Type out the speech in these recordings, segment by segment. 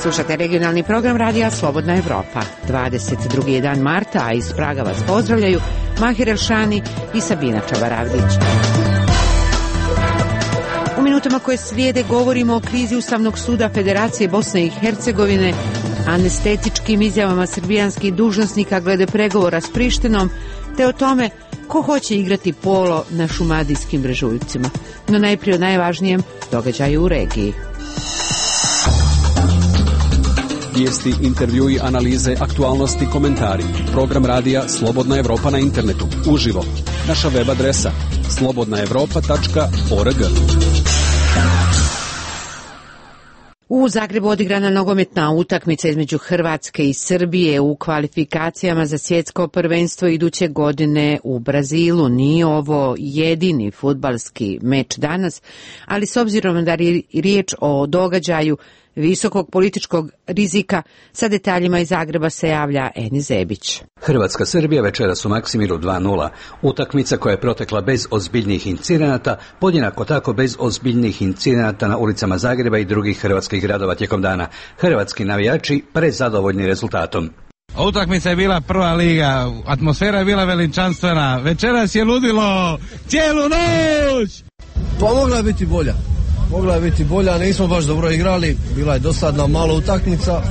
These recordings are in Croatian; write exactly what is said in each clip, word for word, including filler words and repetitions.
Slušate regionalni program radija Slobodna Evropa. dvadeset drugi je dan marta, a iz Praga vas pozdravljaju Mahir Elšani i Sabina Čabaravdić. U minutama koje slijede govorimo o krizi Ustavnog suda Federacije Bosne i Hercegovine, anestetičkim izjavama srbijanskih dužnosnika glede pregovora s Prištinom, te o tome ko hoće igrati polo na šumadijskim brežuljcima. No najprije o najvažnijem događaju u regiji. Vijesti, intervjui, analize, aktualnosti, komentari. Program radija Slobodna Evropa na internetu. Uživo. Naša web adresa slobodna evropa tačka org. U Zagrebu odigrana nogometna utakmica između Hrvatske i Srbije u kvalifikacijama za svjetsko prvenstvo iduće godine u Brazilu. Nije ovo jedini fudbalski meč danas, ali s obzirom da je riječ o događaju visokog političkog rizika, sa detaljima iz Zagreba se javlja Eni Zebić. Hrvatska-Srbija večeras u Maksimiru dva nula. Utakmica koja je protekla bez ozbiljnih incidenata, podjednako tako bez ozbiljnih incidenata na ulicama Zagreba i drugih hrvatskih gradova tijekom dana. Hrvatski navijači prezadovoljni rezultatom. Utakmica je bila prva liga, atmosfera je bila veličanstvena, večeras je ludilo cijelu noć! Pa mogla je biti bolja. Mogla je biti bolja, nismo baš dobro igrali, bila je dosadna malo utakmica.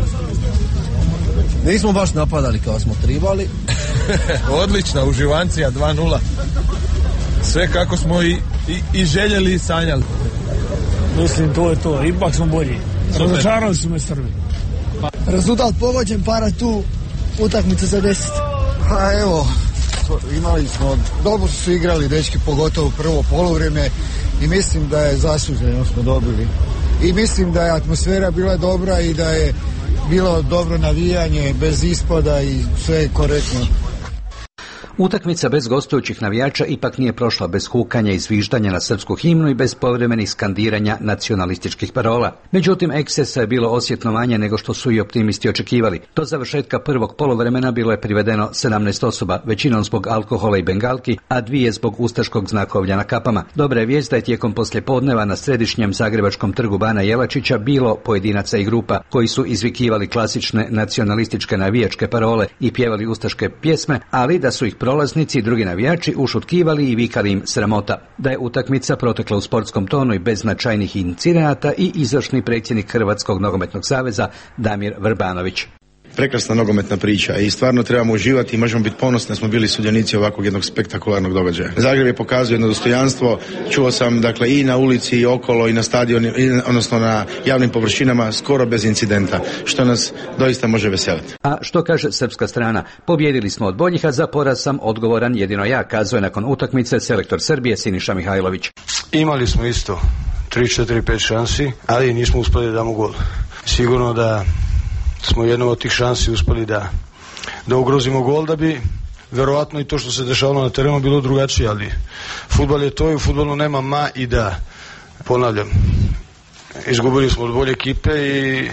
Nismo baš napadali kao smo tribali. Odlična uživancija dva nula. Sve kako smo i, i, i željeli i sanjali. Mislim, to je to, ipak smo bolji. Razočarali su me Srbi. Rezultat pogođen, para tu, utakmica za deset. Pa evo, imali smo, dobro su igrali dečki, pogotovo prvo poluvrijeme. I mislim da je zasluženo smo dobili. I mislim da je atmosfera bila dobra i da je bilo dobro navijanje, bez ispada i sve je korektno. Utakmica bez gostujućih navijača ipak nije prošla bez hukanja i zviždanja na srpsku himnu i bez povremenih skandiranja nacionalističkih parola. Međutim, ekscesa je bilo osjetno manje nego što su i optimisti očekivali. Do završetka prvog poluvremena bilo je privedeno sedamnaest osoba, većinom zbog alkohola i bengalki, a dvije zbog ustaškog znakovlja na kapama. Dobra je vijest da je tijekom poslijepodneva na središnjem zagrebačkom trgu Bana Jelačića bilo pojedinaca i grupa koji su izvikivali klasične nacionalističke navijačke parole i pjevali ustaške pjesme, ali da su ih prolaznici i drugi navijači ušutkivali i vikali im sramota. Da je utakmica protekla u sportskom tonu i bez značajnih incidenata i izvršni predsjednik Hrvatskog nogometnog saveza Damir Vrbanović. Prekrasna nogometna priča i stvarno trebamo uživati i možemo biti ponosni da smo bili sudionici ovakvog jednog spektakularnog događaja. Zagreb je pokazao jedno dostojanstvo, čuo sam dakle i na ulici i okolo i na stadionu, odnosno na javnim površinama skoro bez incidenta, što nas doista može veseliti. A što kaže srpska strana? Pobjedili smo od boljih, a za poraz sam odgovoran jedino ja, kazao je nakon utakmice selektor Srbije Siniša Mihajlović. Imali smo isto tri, četiri, pet šansi, ali nismo uspjeli da damo gol. Sigurno da smo jednom od tih šansi uspjeli da, da ugrozimo gol, da bi verovatno i to što se dešavalo na terenu bilo drugačije, ali fudbal je to i u fudbalu nema ma i da. Ponavljam, izgubili smo od bolje ekipe i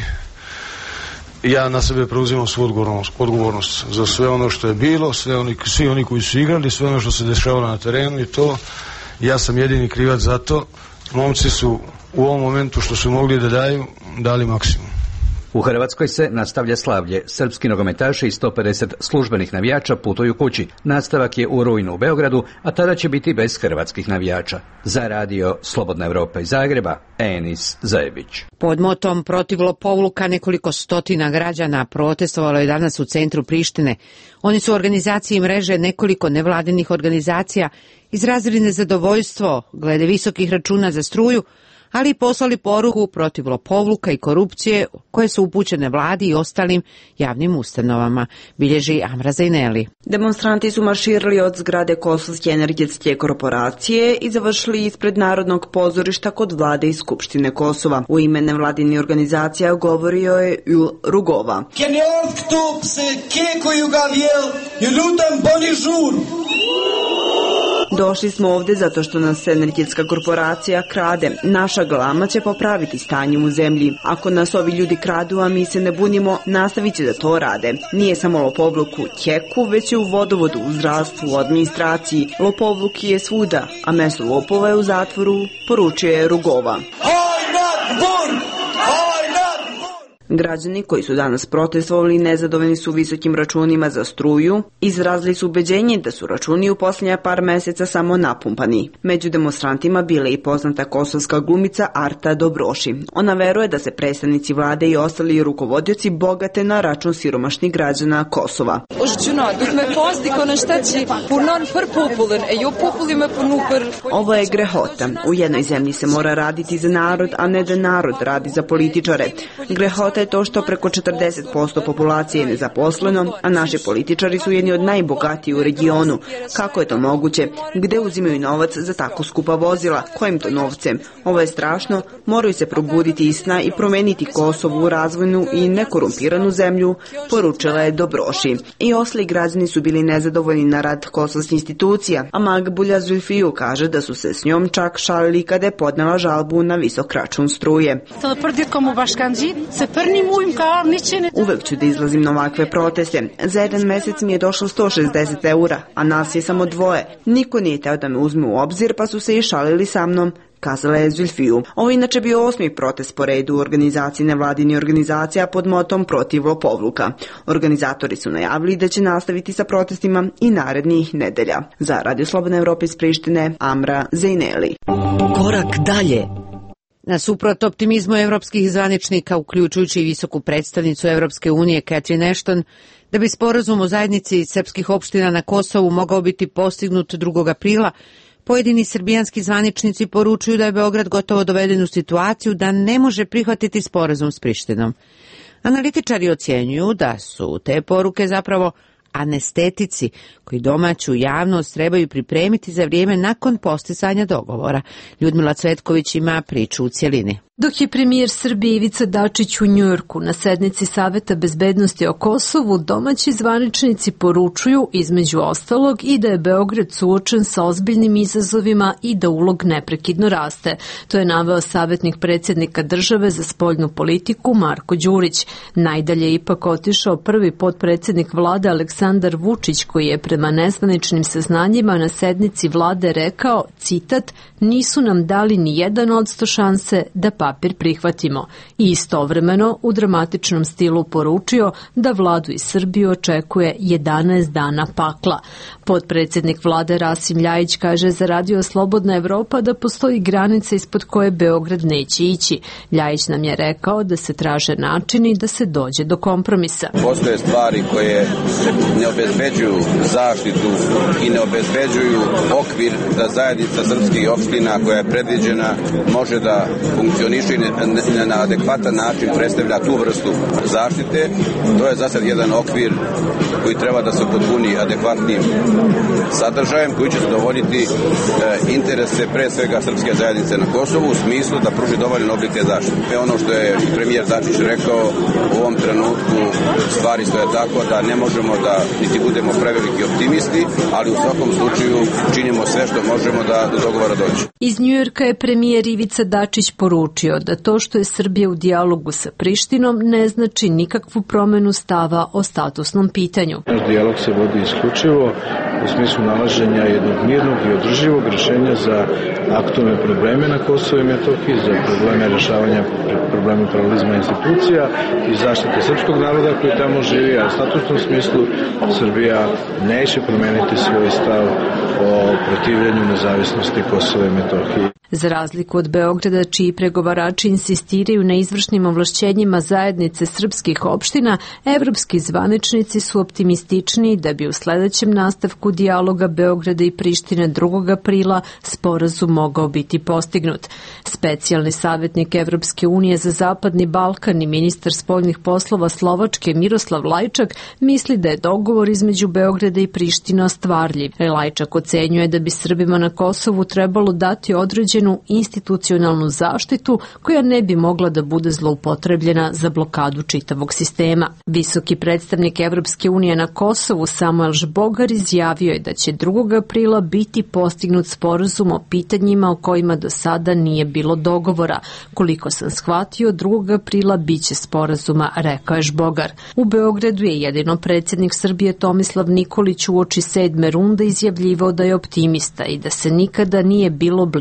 ja na sebe preuzimam svu odgovornost, odgovornost za sve ono što je bilo, sve oni, svi oni koji su igrali, sve ono što se dešavalo na terenu i to, ja sam jedini krivac za to. Momci su u ovom momentu što su mogli da daju, dali maksimum. U Hrvatskoj se nastavlja slavlje. Srpski nogometaši i sto pedeset službenih navijača putuju kući. Nastavak je u rujnu u Beogradu, a tada će biti bez hrvatskih navijača. Za radio Slobodna Evropa iz Zagreba, Enis Zajebić. Pod motom protiv lopovluka nekoliko stotina građana protestovalo je danas u centru Prištine. Oni su u organizaciji mreže nekoliko nevladinih organizacija izrazili nezadovoljstvo glede visokih računa za struju, ali i poslali poruku protiv lopovluka i korupcije koje su upućene vladi i ostalim javnim ustanovama, bilježi Amra Zajneli. Demonstranti su marširali od zgrade Kosovske energetske korporacije i završili ispred Narodnog pozorišta kod vlade i Skupštine Kosova. U ime nevladinih organizacija govorio je Ul Rugova. Došli smo ovdje zato što nas energetska korporacija krade. Naša glama će popraviti stanje u zemlji. Ako nas ovi ljudi kradu, a mi se ne bunimo, nastavit će da to rade. Nije samo lopovluk u Tjeku, već i u vodovodu, u zdravstvu, u administraciji. Lopovluk je svuda, a mesto lopova je u zatvoru, poručuje Rugova. Građani koji su danas protestovali nezadovoljni su visokim računima za struju, izrazili su ubeđenje da su računi u posljednja par meseca samo napumpani. Među demonstrantima bila i poznata kosovska glumica Arta Dobroši. Ona veruje da se predstavnici vlade i ostali rukovodioci bogate na račun siromašnih građana Kosova. Ovo je grehota. U jednoj zemlji se mora raditi za narod, a ne da narod radi za političare. Grehota je to što preko četrdeset posto populacije je nezaposleno, a naši političari su jedni od najbogatiji u regionu. Kako je to moguće? Gde uzimaju novac za tako skupa vozila? Kojim to novcem? Ovo je strašno. Moraju se probuditi iz sna i promeniti Kosovo u razvojnu i nekorumpiranu zemlju, poručila je Dobroši. I ostali građani su bili nezadovoljni na rad kosovskih institucija, a Magbulja Zulfiju kaže da su se s njom čak šalili kada je podnela žalbu na visok račun struje. Uvek ću da izlazim na ovakve proteste. Za jedan mesec mi je došlo sto šezdeset eura, a nas je samo dvoje. Niko nije teo da me uzme u obzir, pa su se i šalili sa mnom, kazala je Zulfiju. Ovo inače bio osmi protest po redu u organizaciji nevladini organizacija pod motom protiv lopovluka. Organizatori su najavili da će nastaviti sa protestima i narednih nedelja. Za Radio Slobodna Evropa iz Prištine, Amra Zejneli. Korak dalje. Nasuprot optimizmu evropskih zvaničnika, uključujući i visoku predstavnicu Evropske unije Catherine Ashton, da bi sporazum o zajednici srpskih opština na Kosovu mogao biti postignut drugog aprila, pojedini srbijanski zvaničnici poručuju da je Beograd gotovo doveden u situaciju da ne može prihvatiti sporazum s Prištinom. Analitičari ocjenjuju da su te poruke zapravo anestetici koji domaću javnost trebaju pripremiti za vrijeme nakon postizanja dogovora. Ljudmila Cvetković ima priču u cjelini. Dok je premijer Srbije Ivica Dačić u Njujorku na sednici Saveta bezbednosti o Kosovu, domaći zvaničnici poručuju, između ostalog, i da je Beograd suočen sa ozbiljnim izazovima i da ulog neprekidno raste. To je naveo savjetnik predsjednika države za spoljnu politiku Marko Đurić. Najdalje je ipak otišao prvi potpredsjednik vlade Aleksandar Vučić, koji je prema nezvaničnim saznanjima na sednici vlade rekao, citat, nisu nam dali ni jedan odsto šanse da papir prihvatimo, i istovremeno u dramatičnom stilu poručio da vladu iz Srbije očekuje jedanaest dana pakla. Potpredsjednik vlade Rasim Ljajić kaže za Radio Slobodna Evropa da postoji granica ispod koje Beograd neće ići. Ljajić nam je rekao da se traže načini da se dođe do kompromisa. Postoje stvari koje ne obezbeđuju zaštitu i ne obezbeđuju okvir da zajednica srpskih opština koja je predviđena može da funkcioniše i na adekvatan način predstavlja tu vrstu zaštite. To je za sad jedan okvir koji treba da se potpuni adekvatnim sadržajem koji će zadovoljiti e, interese pre svega srpske zajednice na Kosovu u smislu da pruži dovoljan oblik te zaštite. Ono što je premijer Dačić rekao, u ovom trenutku stvari stoje tako da ne možemo da niti budemo preveliki optimisti, ali u svakom slučaju činimo sve što možemo da do dogovora dođe. Iz Njujorka je premijer Ivica Dačić poručio da to što je Srbija u dijalogu sa Prištinom ne znači nikakvu promjenu stava o statusnom pitanju. Naš dijalog se vodi isključivo u smislu nalaženja jednog mirnog i održivog rješenja za aktualne probleme na Kosovu i Metohiji, za probleme rješavanja problema pluralizma institucija i zaštite srpskog naroda koji tamo živi, a u statusnom smislu Srbija neće promijeniti svoj stav o protivljenju nezavisnosti Kosova i Metohije. Za razliku od Beograda, čiji pregovarači insistiraju na izvršnim ovlašćenjima zajednice srpskih opština, evropski zvaničnici su optimističniji da bi u sljedećem nastavku dijaloga Beograda i Prištine drugog aprila sporazum mogao biti postignut. Specijalni savjetnik Evropske unije za Zapadni Balkan i ministar spoljnih poslova Slovačke Miroslav Lajčak misli da je dogovor između Beograda i Prištine ostvarljiv. Lajčak ocenjuje da bi Srbima na Kosovu trebalo dati određenu institucionalnu zaštitu koja ne bi mogla da bude zloupotrebljena za blokadu čitavog sistema. Visoki predstavnik Evropske unije na Kosovu Samuel Žbogar izjavio je da će drugog aprila biti postignut sporazum o pitanjima o kojima do sada nije bilo dogovora. Koliko sam shvatio, drugog aprila biće sporazuma, rekao je Žbogar. U Beogradu je jedino predsjednik Srbije Tomislav Nikolić uoči sedme runde izjavljivao da je optimista i da se nikada nije bilo bliže sporazumu.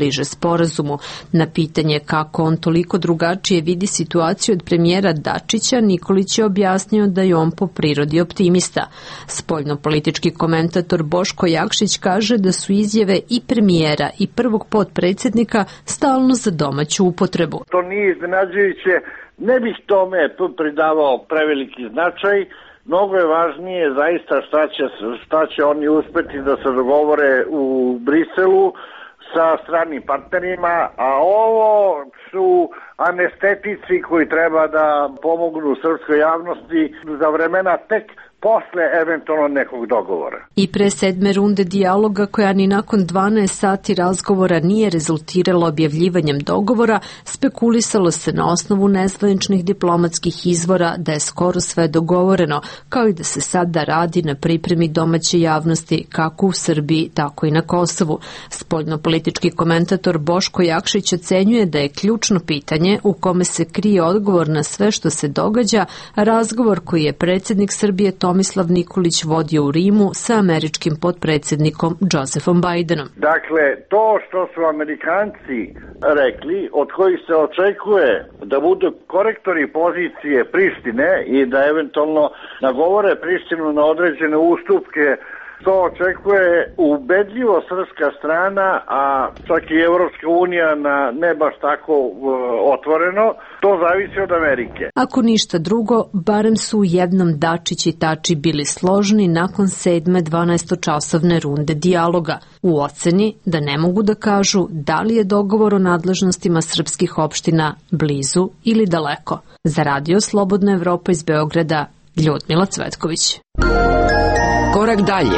sporazumu. Na pitanje kako on toliko drugačije vidi situaciju od premijera Dačića, Nikolić je objasnio da je on po prirodi optimista. Spoljnopolitički komentator Boško Jakšić kaže da su izjave i premijera i prvog potpredsjednika stalno za domaću upotrebu. To nije iznenađujuće, ne bih tome pridavao preveliki značaj. Mnogo je važnije zaista šta će, šta će oni uspeti da se dogovore u Briselu sa stranim partnerima, a ovo su anestetici koji treba da pomognu srpskoj javnosti za vremena tek posle eventualno nekog dogovora. I pre sedme runde dijaloga, koja ni nakon dvanaest sati razgovora nije rezultirala objavljivanjem dogovora, spekulisalo se na osnovu nezvaničnih diplomatskih izvora da je skoro sve dogovoreno, kao i da se sada radi na pripremi domaće javnosti kako u Srbiji, tako i na Kosovu. Spoljnopolitički komentator Boško Jakšić ocenjuje da je ključno pitanje u kome se krije odgovor na sve što se događa, razgovor koji je predsjednik Srbije Tomislav Nikolić vodio u Rimu sa američkim potpredsjednikom Josephom Bidenom. Dakle, to što su Amerikanci rekli, od kojih se očekuje da budu korektori pozicije Prištine i da eventualno nagovore Prištinu na određene ustupke, to očekuje ubedljivo srpska strana, a čak i Evropska unija na ne baš tako uh, otvoreno. To zavisi od Amerike. Ako ništa drugo, barem su u jednom Dačić i Tači bili složni nakon sedme dvanaestočasovne runde dijaloga, u oceni da ne mogu da kažu da li je dogovor o nadležnostima srpskih opština blizu ili daleko. Za Radio Slobodna Evropa iz Beograda, Ljudmila Cvetković. Korak dalje.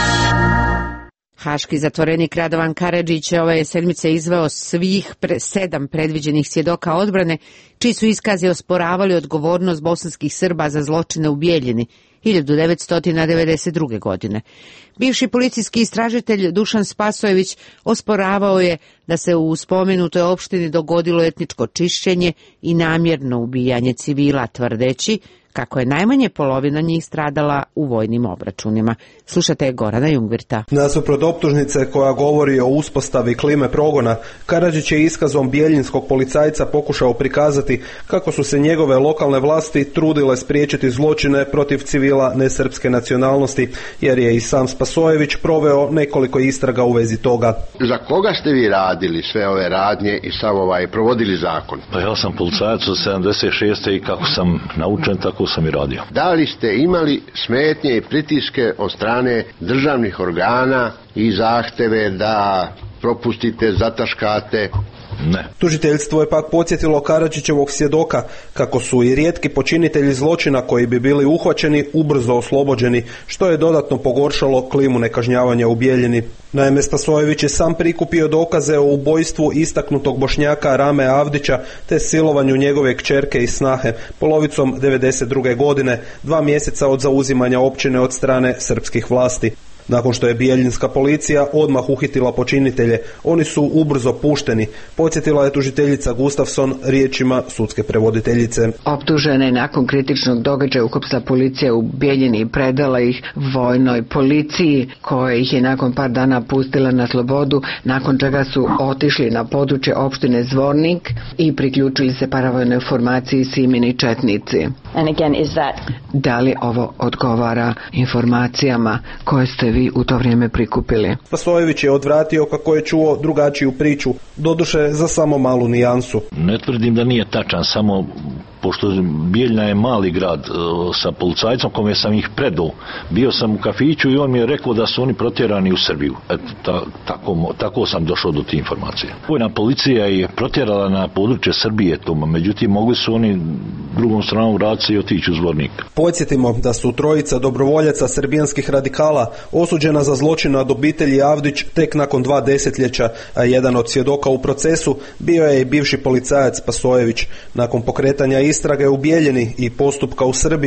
Haški zatvorenik Radovan Karadžić je ove sedmice izveo svih pre, sedam predviđenih svjedoka odbrane, čiji su iskazi osporavali odgovornost bosanskih Srba za zločine u Bijeljini hiljadu devetsto devedeset druge. godine. Bivši policijski istražitelj Dušan Spasojević osporavao je da se u spomenutoj opštini dogodilo etničko čišćenje i namjerno ubijanje civila, tvrdeći kako je najmanje polovina njih stradala u vojnim obračunima. Slušate Gorana Jungvirta. Nasuprot optužnice koja govori o uspostavi klime progona, Karadžić je iskazom bijeljinskog policajca pokušao prikazati kako su se njegove lokalne vlasti trudile spriječiti zločine protiv civila nesrpske nacionalnosti, jer je i sam Spasojević proveo nekoliko istraga u vezi toga. Za koga ste vi radili sve ove radnje i sav ovaj provodili zakon? Pa ja sam policajac od sedamdeset šeste i kako sam naučen, tako sam i radio. Da li ste imali smetnje i pritiske od strane državnih organa i zahteve da propustite, zataškate? Ne. Tužiteljstvo je pak podsjetilo Karadžićevog svjedoka kako su i rijetki počinitelji zločina koji bi bili uhvaćeni ubrzo oslobođeni, što je dodatno pogoršalo klimu nekažnjavanja u Bijeljini. Naime, Spasojević je sam prikupio dokaze o ubojstvu istaknutog Bošnjaka Rame Avdića te silovanju njegove kćerke i snahe polovicom devedeset druge. godine, dva mjeseca od zauzimanja općine od strane srpskih vlasti. Nakon što je bijeljinska policija odmah uhitila počinitelje, oni su ubrzo pušteni, podsjetila je tužiteljica Gustafson riječima sudske prevoditeljice. Optužene nakon kritičnog događaja uhapsila policija u Bijeljini i predala ih vojnoj policiji, koja ih je nakon par dana pustila na slobodu, nakon čega su otišli na područje opštine Zvornik i priključili se paravojnoj formaciji Simini četnici. And again, is that... Da li ovo odgovara informacijama koje ste vi u to vrijeme prikupili? Spasojević je odvratio kako je čuo drugačiju priču, doduše za samo malu nijansu. Ne tvrdim da nije tačan, samo pošto Bijeljina je mali grad, sa policajcom kome sam ih predao. Bio sam u kafiću i on mi je rekao da su oni protjerani u Srbiju. Eto, ta, tako, tako sam došao do te informacije. Vojna policija je protjerala na područje Srbije toma, međutim mogli su oni drugom stranom vratiti i otići u Zvornik. Podsjetimo da su trojica dobrovoljaca srbijanskih radikala osuđena za zločin nad obitelji Avdić tek nakon dva desetljeća, a jedan od svjedoka u procesu bio je i bivši policajac Spasojević. Nakon pokretanja istrage u Bijeljini i postupka u Srbiji,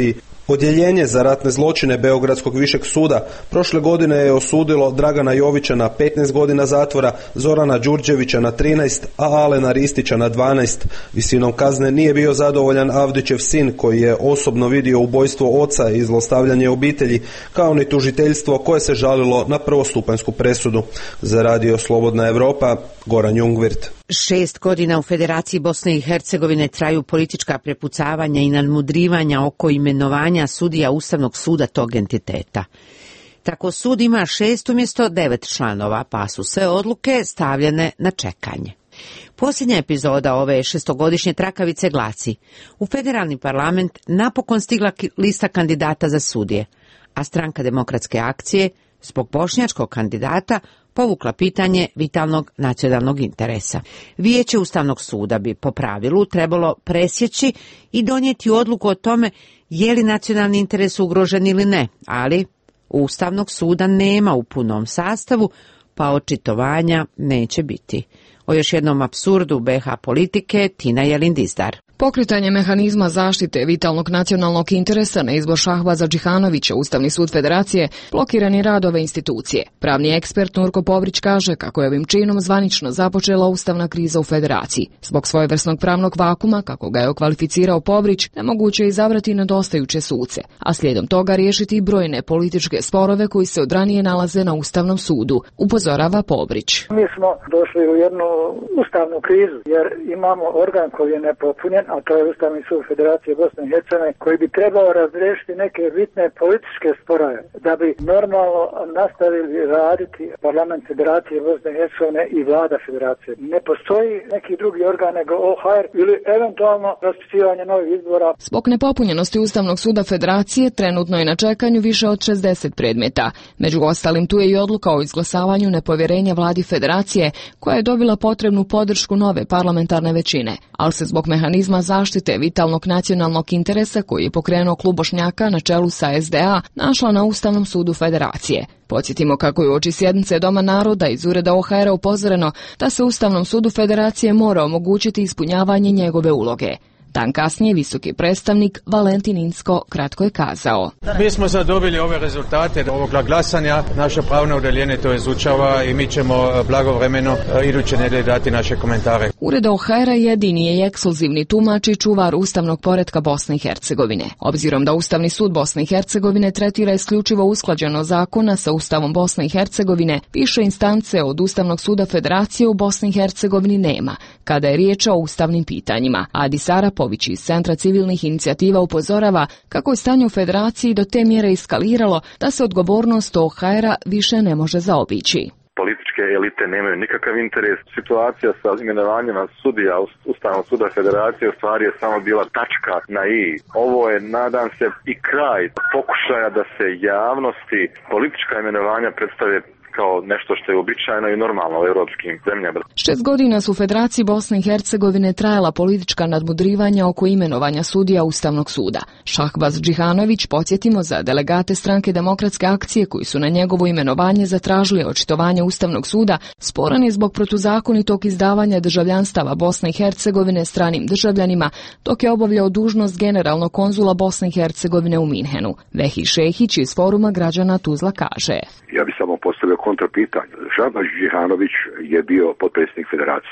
Odjeljenje za ratne zločine Beogradskog višeg suda prošle godine je osudilo Dragana Jovića na petnaest godina zatvora, Zorana Đurđevića na trinaest, a Alena Ristića na dvanaest. Visinom kazne nije bio zadovoljan Avdićev sin koji je osobno vidio ubojstvo oca i zlostavljanje obitelji, kao ni tužiteljstvo koje se žalilo na prvostupanjsku presudu. Za Radio Slobodna Evropa, Goran Jungvirt. Šest godina u Federaciji Bosne i Hercegovine traju politička prepucavanja i nadmudrivanja oko imenovanja sudija Ustavnog suda tog entiteta. Tako sud ima šest umjesto devet članova, pa su sve odluke stavljene na čekanje. Posljednja epizoda ove šestogodišnje trakavice glasi: u federalni parlament napokon stigla lista kandidata za sudije, a Stranka demokratske akcije zbog bošnjačkog kandidata povukla pitanje vitalnog nacionalnog interesa. Vijeće Ustavnog suda bi po pravilu trebalo presjeći i donijeti odluku o tome je li nacionalni interes ugrožen ili ne, ali Ustavnog suda nema u punom sastavu, pa očitovanja neće biti. O još jednom apsurdu be ha politike Tina Jelindizdar. Pokretanje mehanizma zaštite vitalnog nacionalnog interesa na izbor Šahbaza Džihanovića Ustavni sud Federacije blokirani rad ove institucije. Pravni ekspert Nurko Povrić kaže kako je ovim činom zvanično započela ustavna kriza u Federaciji. Zbog svojevrsnog pravnog vakuma, kako ga je okvalificirao Povrić, nemoguće je izabrati nedostajuće suce, a slijedom toga riješiti brojne političke sporove koji se od ranije nalaze na Ustavnom sudu, upozorava Povrić. Mi smo došli u jednu ustavnu krizu jer imamo organ koji je nepopunjen, a to je Ustavni sud Federacije Bosne i Hercegovine, koji bi trebao razriješiti neke bitne političke sporove da bi normalno nastavili raditi Parlament Federacije Bosne i Hercegovine i Vlada Federacije. Ne postoji neki drugi organ nego o ha er ili eventualno raspisivanje novih izbora. Zbog nepopunjenosti Ustavnog suda Federacije trenutno je na čekanju više od šezdeset predmeta. Među ostalim tu je i odluka o izglasavanju nepovjerenja Vladi Federacije, koja je dobila potrebnu podršku nove parlamentarne većine, ali se zbog mehanizma zaštite vitalnog nacionalnog interesa koji je pokrenuo klub Bošnjaka na čelu sa es de a našla na Ustavnom sudu Federacije. Podsjetimo kako je uoči sjednice Doma naroda iz ureda o ha era upozoreno da se Ustavnom sudu Federacije mora omogućiti ispunjavanje njegove uloge. Dan kasnije visoki predstavnik Valentin Insko kratko je kazao: Mi smo sad dobili ove rezultate ovog glasanja, naše pravno odjeljenje to izučava i mi ćemo blagovremeno iduće nedelje dati naše komentare. Ured o ha era jedini je ekskluzivni tumač i čuvar ustavnog poretka Bosne i Hercegovine. Obzirom da Ustavni sud Bosne i Hercegovine tretira isključivo usklađeno zakona sa Ustavom Bosne i Hercegovine, više instance od Ustavnog suda Federacije u Bosni i Hercegovini nema, kada je riječ o ustavnim pitanjima. Adi Sarapović iz Centra civilnih inicijativa upozorava kako je stanje u Federaciji do te mjere eskaliralo da se odgovornost o ha era više ne može zaobići. Političke elite nemaju nikakav interes. Situacija sa imenovanjima sudija Ustavnog suda Federacije u stvari je samo bila tačka na i. Ovo je, nadam se, i kraj pokušaja da se javnosti politička imenovanja predstave kao nešto što je uobičajeno i normalno u europskim zemljama. Šest godina su u Federaciji Bosne i Hercegovine trajala politička nadmudrivanja oko imenovanja sudija Ustavnog suda. Šahbaz Džihanović, podsjetimo, za delegate Stranke demokratske akcije koji su na njegovo imenovanje zatražili očitovanje Ustavnog suda, sporan je zbog protuzakonitog izdavanja državljanstava Bosne i Hercegovine stranim državljanima, dok je obavljao dužnost generalnog konzula Bosne i Hercegovine u Minhenu. Vehi Šehić iz Foruma građana Tuzla kaže: Ja bih samo postavio kontrapitanje. Šahbaz Džihanović je bio potpredsjednik Federacije.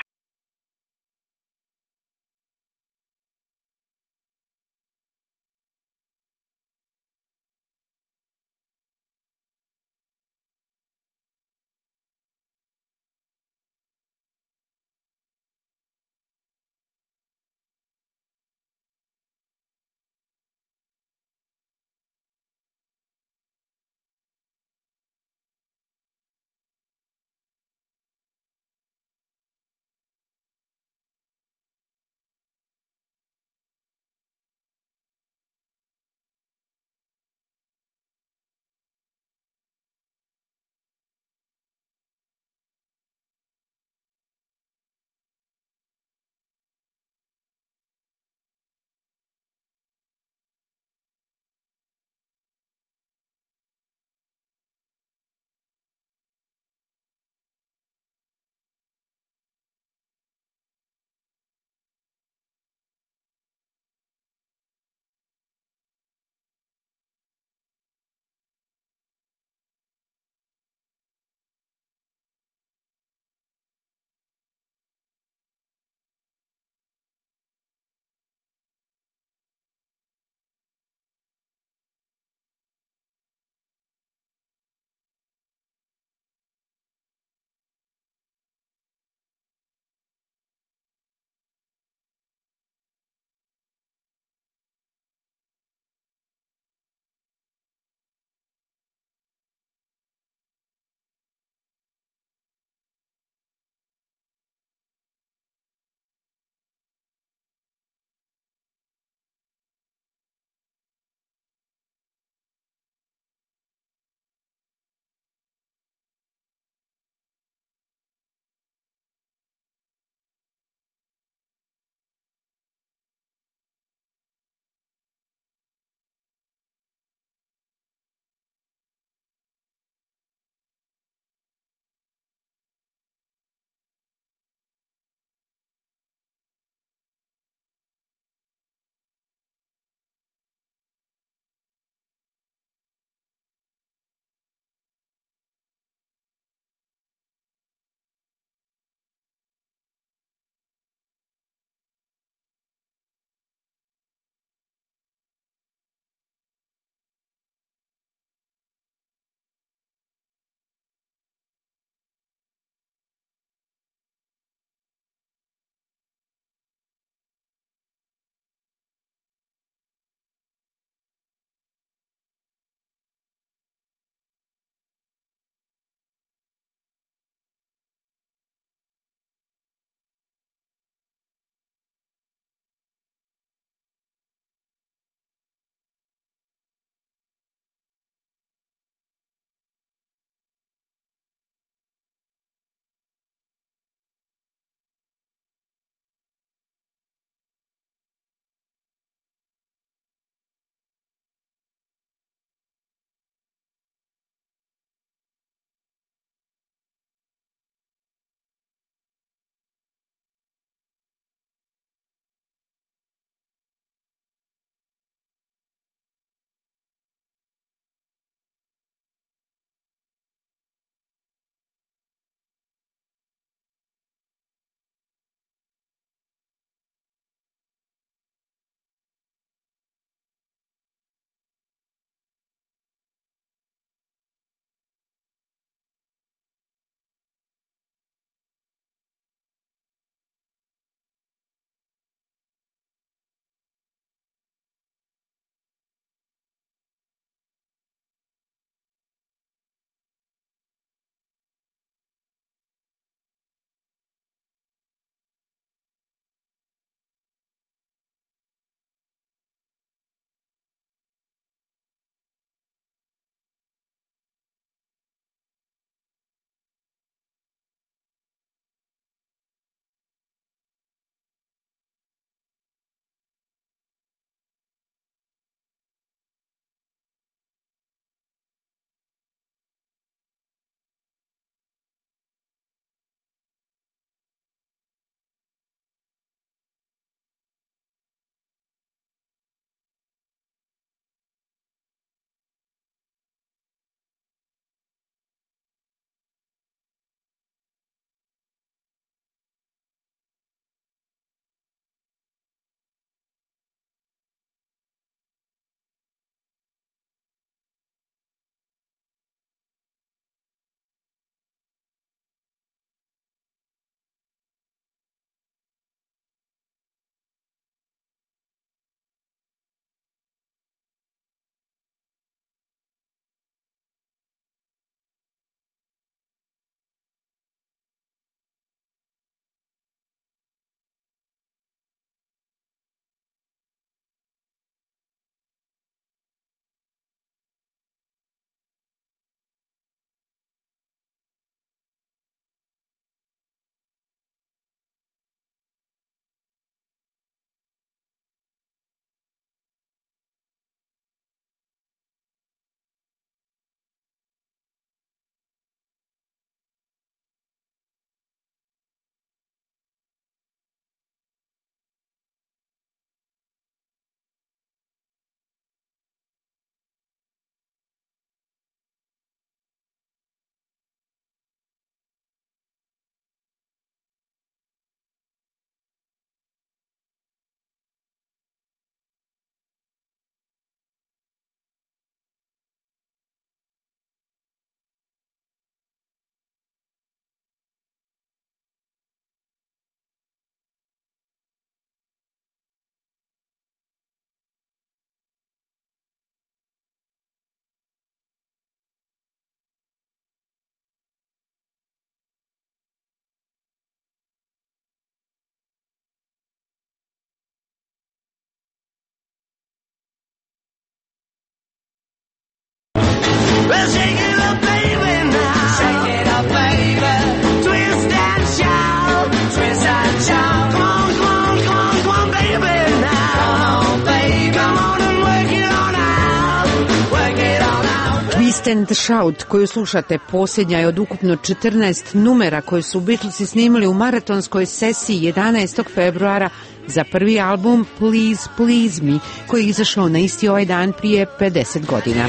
And Shout koju slušate posljednja je od ukupno četrnaest numera koje su Beatlesi snimali u maratonskoj sesiji jedanaestog februara za prvi album Please Please Me koji je izašao na isti ovaj dan prije pedeset godina.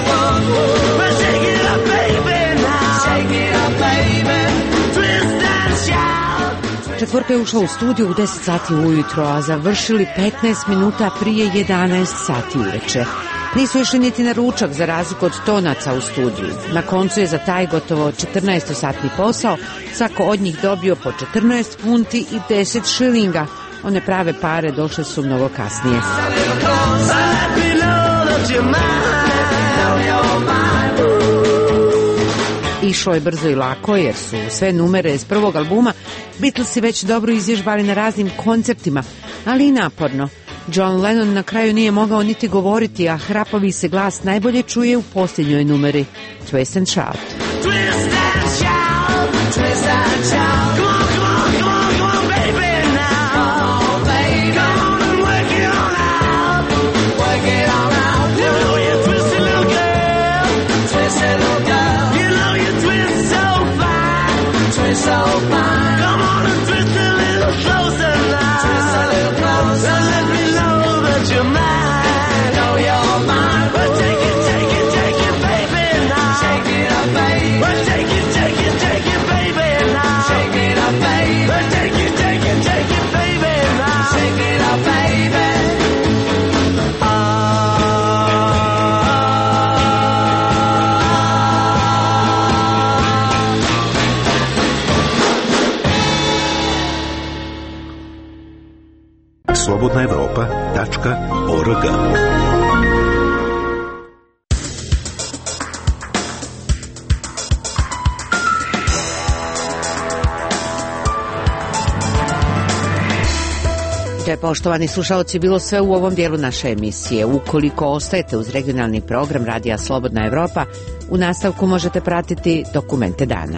Četvorka je ušla u studiju u deset sati ujutro, a završili petnaest minuta prije jedanaest sati uveče. Nisu išli niti na ručak za razliku od tonaca u studiju. Na koncu je za taj gotovo četrnaestosatni posao svako od njih dobio po četrnaest funti i deset šilinga. One prave pare došle su mnogo kasnije. Išlo je brzo i lako jer su sve numere iz prvog albuma Beatlesi već dobro izvježbali na raznim koncertima, ali i naporno. John Lennon na kraju nije mogao niti govoriti, a hrapavi se glas najbolje čuje u posljednjoj numeri Twist and Shout. Twist and shout, twist and shout. Come on, come on, come on, come on, baby now. Come on, baby. Come on and work it on out. Work it on out. You know you twist it, little girl. Twist it, little girl. You know you twist so fine. Twist so fine. Come on and twist a little closer now. Twist a little closer. Let me you're mine, oh you're mine. Well take it, take it, take it, baby now. Shake it up, baby. Well take it, take it, take it, baby now. Shake it up, baby. Well take it, take it, take it, baby now. Shake it up, baby. Slobodna Evropa tačka org. To je, poštovani slušalci, bilo sve u ovom dijelu naše emisije. Ukoliko ostajete uz regionalni program Radija Slobodna Evropa, u nastavku možete pratiti dokumente dana.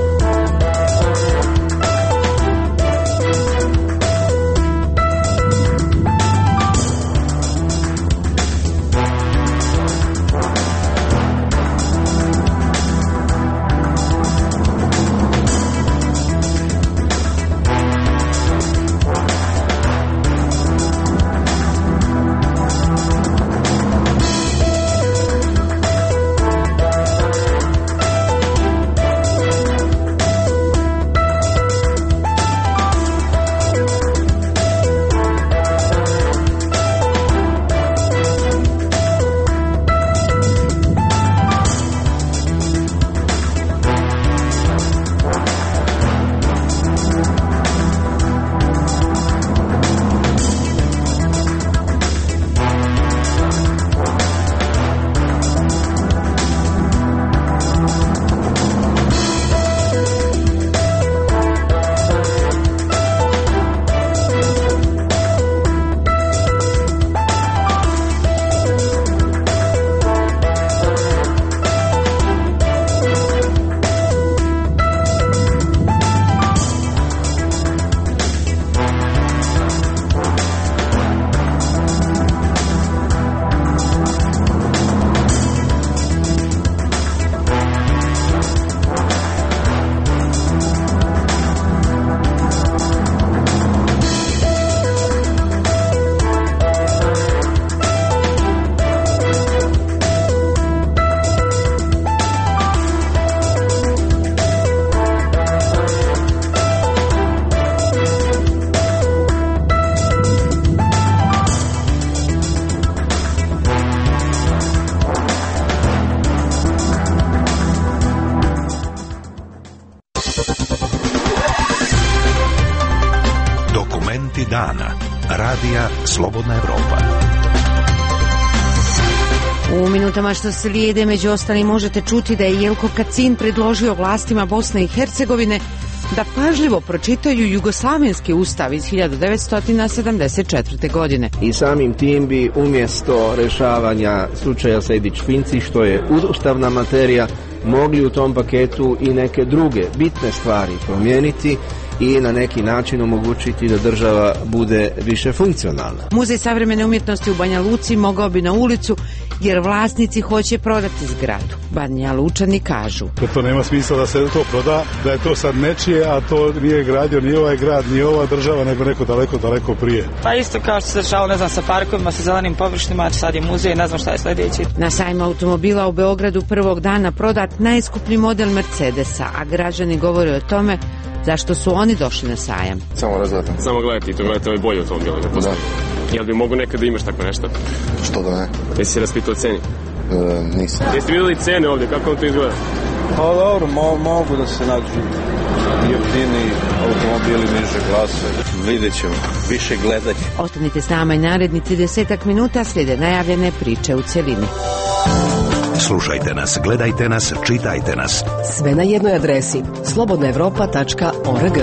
dana. Radija Slobodna Evropa. U minutama što slijede, među ostalim, možete čuti da je Jelko Kacin predložio vlastima Bosne i Hercegovine da pažljivo pročitaju jugoslavenski ustav iz hiljadu devetsto sedamdeset četvrte. godine. I samim tim bi umjesto rešavanja slučaja Sejdić-Finci, što je ustavna materija, mogli u tom paketu i neke druge bitne stvari promijeniti i na neki način omogućiti da država bude više funkcionalna. Muzej savremene umjetnosti u Banja Luci mogao bi na ulicu jer vlasnici hoće prodati zgradu. Banja Lučani kažu. To nema smisla da se to proda, da je to sad nečije, a to nije gradio ni ovaj grad, ni ova država, nego neko daleko, daleko prije. Pa isto kao što se dešavalo, ne znam, sa parkovima, sa zelenim površinama, sad je muzej, ne znam šta je sljedeći. Na sajmu automobila u Beogradu prvog dana prodat najskuplji model Mercedesa, a građani govore o tome zašto su oni došli na sajam. Samo razvatan. Samo gledajte i to, gledajte ovaj bolji automobil. Da. Jel bi mogu nekad da imaš tako nešto? Što da ne? Jesi se raspitao o ceni? E, nisam. Jeste vidjeli cene ovdje, kako vam to izgleda? Pa dobro, mo mogu da se nađu jeftini automobili niže klase. Vidjet ćemo, više gledati. Ostanite s nama i naredni tridesetak minuta, slijede najavljene priče u cjelini. Slušajte nas, gledajte nas, čitajte nas. Sve na jednoj adresi slobodna evropa tačka org.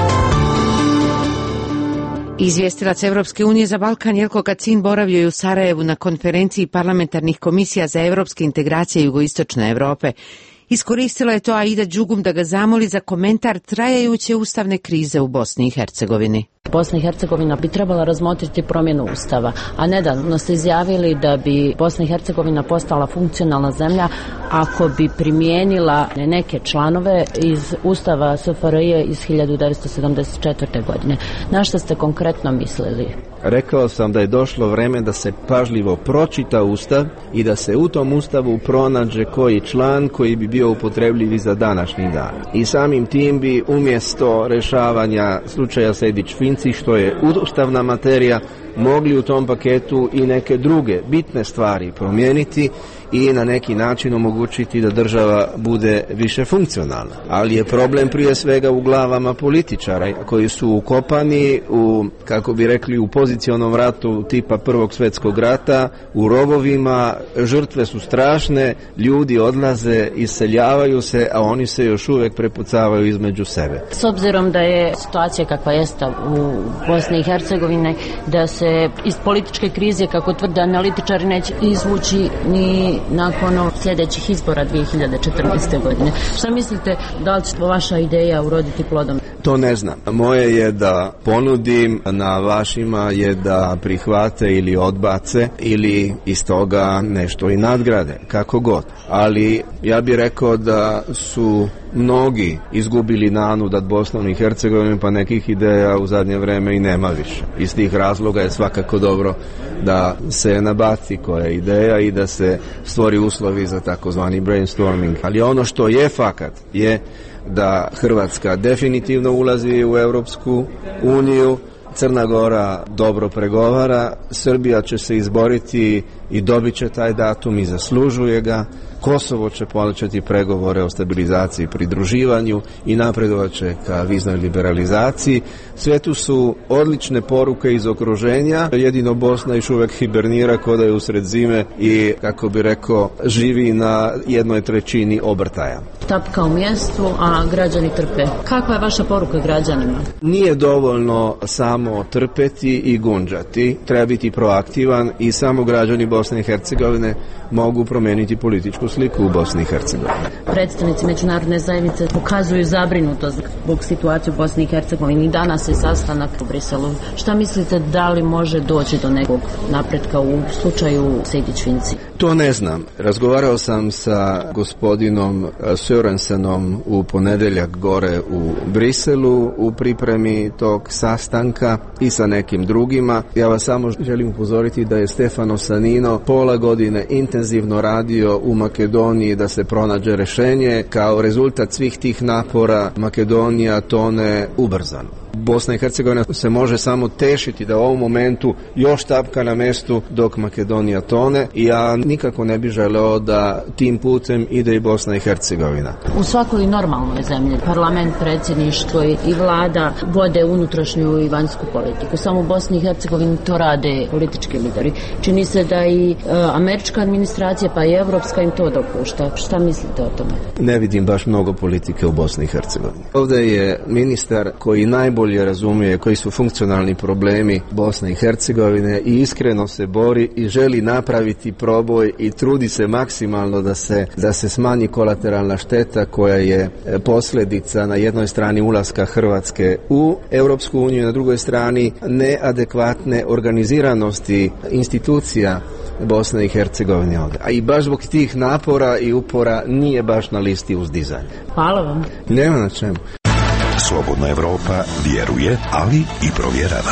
Izvjestilac Evropske unije za Balkan Jelko Kacin boravio je u Sarajevu na konferenciji parlamentarnih komisija za evropske integracije jugoistočne Evrope. Iskoristila je to Aida Đugum da ga zamoli za komentar trajajuće ustavne krize u Bosni i Hercegovini. Bosna i Hercegovina bi trebala razmotriti promjenu ustava, a nedavno ste izjavili da bi Bosna i Hercegovina postala funkcionalna zemlja ako bi primijenila neke članove iz ustava S F R J iz hiljadu devetsto sedamdeset četvrte. godine. Na što ste konkretno mislili? Rekao sam da je došlo vreme da se pažljivo pročita ustav i da se u tom ustavu pronađe koji član koji bi bio upotrebljiv i za današnji dan. I samim tim bi umjesto rešavanja slučaja Sejdić-Finci, što je ustavna materija, mogli u tom paketu i neke druge bitne stvari promijeniti i na neki način omogućiti da država bude više funkcionalna. Ali je problem prije svega u glavama političara koji su ukopani u, kako bi rekli, u pozicionom ratu tipa Prvog svjetskog rata, u rovovima, žrtve su strašne, ljudi odlaze, iseljavaju se, a oni se još uvijek prepucavaju između sebe. S obzirom da je situacija kakva jeste u Bosni i Hercegovini, da se iz političke krize, kako tvrde analitičari, neće izvući ni nakon sljedećih izbora dvije hiljade četrnaeste. godine. Šta mislite, da li će vaša ideja uroditi plodom? To ne znam. Moje je da ponudim, na vašima je da prihvate ili odbace ili iz toga nešto i nadgrade, kako god. Ali ja bih rekao da su mnogi izgubili nadu nad Bosnom i Hercegovinom, pa nekih ideja u zadnje vreme i nema više. Iz tih razloga je svakako dobro da se nabaci koja je ideja i da se stvori uslovi za takozvani brainstorming. Ali ono što je fakat je da Hrvatska definitivno ulazi u Europsku uniju, Crna Gora dobro pregovara, Srbija će se izboriti i dobit će taj datum i zaslužuje ga, Kosovo će početi pregovore o stabilizaciji i pridruživanju i napredovat će ka viznoj liberalizaciji. Sve tu su odlične poruke iz okruženja, jedino Bosna još uvijek hibernira kao da je usred zime i, kako bi rekao, živi na jednoj trećini obrtaja. Tapka u mjestu, a građani trpe. Kakva je vaša poruka građanima? Nije dovoljno samo trpeti i gunđati, treba biti proaktivan i samo građani Bosne i Hercegovine mogu promijeniti političku sliku u Bosni i Hercegovini. Predstavnici međunarodne zajednice pokazuju zabrinutost zbog situacije u Bosni i Hercegovini. Danas je sastanak u Briselu. Šta mislite, da li može doći do nekog napretka u slučaju Sejdić-Finci? To ne znam. Razgovarao sam sa gospodinom Sørensenom u ponedeljak gore u Briselu u pripremi tog sastanka i sa nekim drugima. Ja vas samo želim upozoriti da je Stefano Sanino pola godine intenzivno radio u Makedoniji da se pronađe rješenje. Kao rezultat svih tih napora Makedonija tone ubrzano. Bosna i Hercegovina se može samo tešiti da u ovom momentu još tapka na mestu dok Makedonija tone i ja nikako ne bih želeo da tim putem ide i Bosna i Hercegovina. U svakoj normalnoj zemlji parlament, predsjedništvo i vlada vode unutrašnju i vanjsku politiku. Samo u Bosni i Hercegovini to rade politički lideri. Čini se da i e, američka administracija pa i evropska im to dopušta. Šta mislite o tome? Ne vidim baš mnogo politike u Bosni i Hercegovini. Ovdje je ministar koji najbolje razumije koji su funkcionalni problemi Bosne i Hercegovine i iskreno se bori i želi napraviti proboj i trudi se maksimalno da se, da se smanji kolateralna šteta koja je posljedica na jednoj strani ulaska Hrvatske u Europsku uniju, na drugoj strani neadekvatne organiziranosti institucija Bosne i Hercegovine ovdje. A i baš zbog tih napora i upora nije baš na listi uzdizanja. Hvala vam. Nema na čemu. Slobodna Evropa vjeruje, ali i provjerava.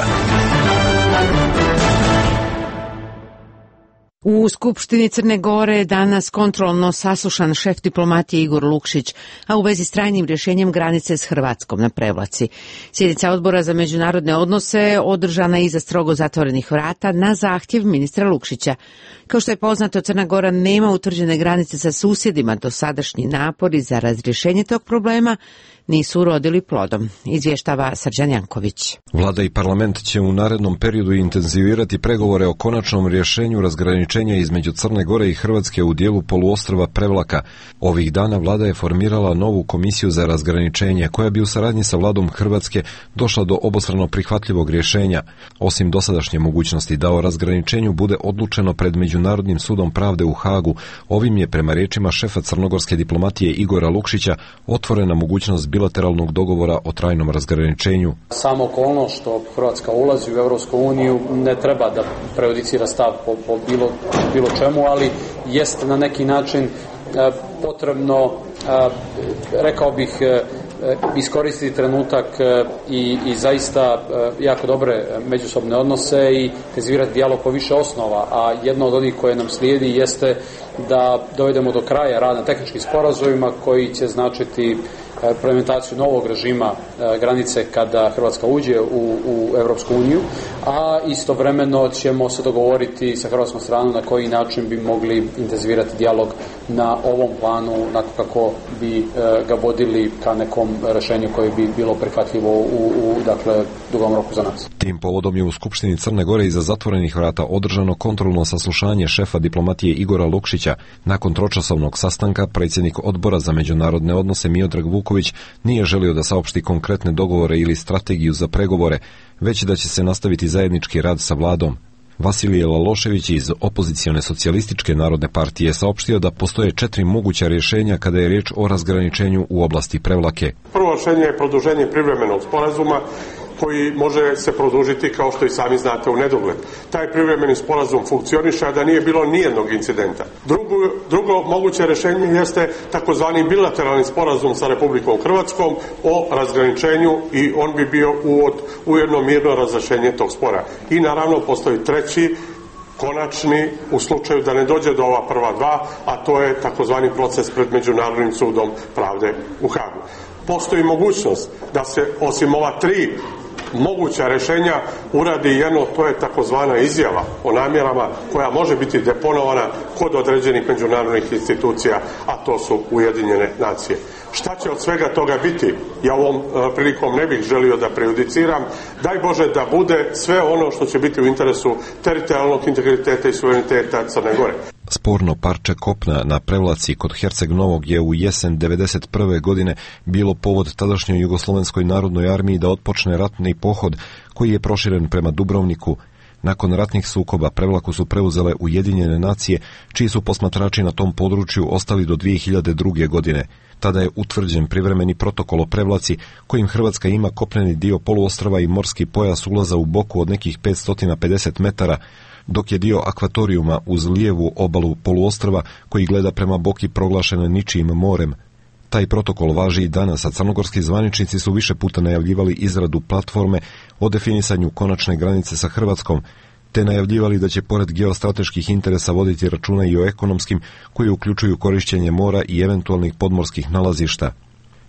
U Skupštini Crne Gore je danas kontrolno saslušan šef diplomatije Igor Lukšić, a u vezi s trajnim rješenjem granice s Hrvatskom na Prevlaci. Sjednica Odbora za međunarodne odnose održana je iza strogo zatvorenih vrata na zahtjev ministra Lukšića. Kao što je poznato, Crna Gora nema utvrđene granice sa susjedima, dosadašnji napori za razrješenje tog problema nisu urodili plodom, izvještava Srđan Janković. Vlada i parlament će u narednom periodu intenzivirati pregovore o konačnom rješenju razgraničenja između Crne Gore i Hrvatske u dijelu poluostrva Prevlaka. Ovih dana vlada je formirala novu komisiju za razgraničenje koja bi u saradnji sa vladom Hrvatske došla do obostrano prihvatljivog rješenja. Osim dosadašnje mogućnosti da o razgraničenju bude odlučeno pred Međunarodnim sudom pravde u Hagu, ovim je prema riječima šefa crnogorske diplomatije Igora Lukšića otvorena mogućnost bilateralnog dogovora o trajnom razgraničenju. Samo okolnost što Hrvatska ulazi u Europsku uniju ne treba da prejudicira stav po, po bilo, bilo čemu, ali jest na neki način e, potrebno, e, rekao bih, e, iskoristiti trenutak e, i, i zaista e, jako dobre međusobne odnose i intenzivirati dijalog po više osnova, a jedno od onih koje nam slijedi jeste da dovedemo do kraja rad na tehničkim sporazumima koji će značiti implementaciju novog režima granice kada Hrvatska uđe u, u Europsku uniju, a istovremeno ćemo se dogovoriti sa hrvatskom stranom na koji način bi mogli intenzivirati dijalog na ovom planu, onako kako bi ga vodili ka nekom rješenju koje bi bilo prihvatljivo u, u dakle, dugom roku za nas. Tim povodom je u Skupštini Crne Gore iza zatvorenih vrata održano kontrolno saslušanje šefa diplomatije Igora Lukšića. Nakon tročasovnog sastanka predsjednik Odbora za međunarodne odnose Miodrag Vuković nije želio da saopšti konkretne dogovore ili strategiju za pregovore, već da će se nastaviti zajednički rad sa vladom. Vasilije Lalošević iz opozicione socijalističke narodne partije saopštio da postoje četiri moguća rješenja kada je riječ o razgraničenju u oblasti Prevlake. Prvo rješenje je produženje privremenog sporazuma koji može se produžiti, kao što i sami znate, u nedogled. Taj privremeni sporazum funkcioniše, a da nije bilo nijednog incidenta. Drugo, drugo moguće rješenje jeste takozvani bilateralni sporazum sa Republikom Hrvatskom o razgraničenju i on bi bio uvod u jedno mirno razrješenje tog spora. I naravno postoji treći, konačni, u slučaju da ne dođe do ova prva dva, a to je takozvani proces pred Međunarodnim sudom pravde u Hagu. Postoji mogućnost da se osim ova tri moguća rješenja uradi jedno, to je takozvana izjava o namjerama koja može biti deponovana kod određenih međunarodnih institucija, a to su Ujedinjene nacije. Šta će od svega toga biti? Ja ovom uh, prilikom ne bih želio da prejudiciram. Daj Bože da bude sve ono što će biti u interesu teritorijalnog integriteta i suvereniteta Crne Gore. Sporno parče kopna na Prevlaci kod Herceg Novog je u jesen devedeset prve godine bilo povod tadašnjoj Jugoslovenskoj narodnoj armiji da otpočne ratni pohod koji je proširen prema Dubrovniku. Nakon ratnih sukoba Prevlaku su preuzele Ujedinjene nacije, čiji su posmatrači na tom području ostali do dvije hiljade druge. godine. Tada je utvrđen privremeni protokol o Prevlaci, kojim Hrvatska ima kopneni dio poluostrva i morski pojas ulaza u Boku od nekih petsto pedeset metara, dok je dio akvatorijuma uz lijevu obalu poluostrva koji gleda prema Boki proglašen ničijim morem. Taj protokol važi i danas, a crnogorski zvaničnici su više puta najavljivali izradu platforme o definisanju konačne granice sa Hrvatskom, te najavljivali da će pored geostrateških interesa voditi računa i o ekonomskim, koji uključuju korišćenje mora i eventualnih podmorskih nalazišta.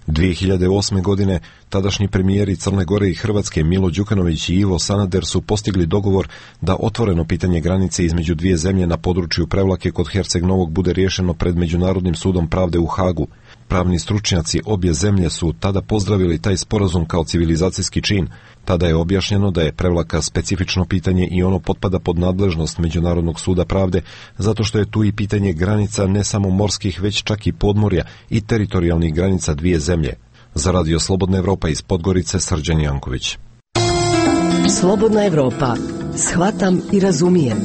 dvije hiljade osme. godine tadašnji premijeri Crne Gore i Hrvatske Milo Đukanović i Ivo Sanader su postigli dogovor da otvoreno pitanje granice između dvije zemlje na području Prevlake kod Herceg Novog bude riješeno pred Međunarodnim sudom pravde u Hagu. Pravni stručnjaci obje zemlje su tada pozdravili taj sporazum kao civilizacijski čin. Tada je objašnjeno da je Prevlaka specifično pitanje i ono potpada pod nadležnost Međunarodnog suda pravde, zato što je tu i pitanje granica ne samo morskih, već čak i podmorja i teritorijalnih granica dvije zemlje. Za Radio Slobodna Evropa iz Podgorice, Srđan Janković. Slobodna Evropa. Shvatam i razumijem.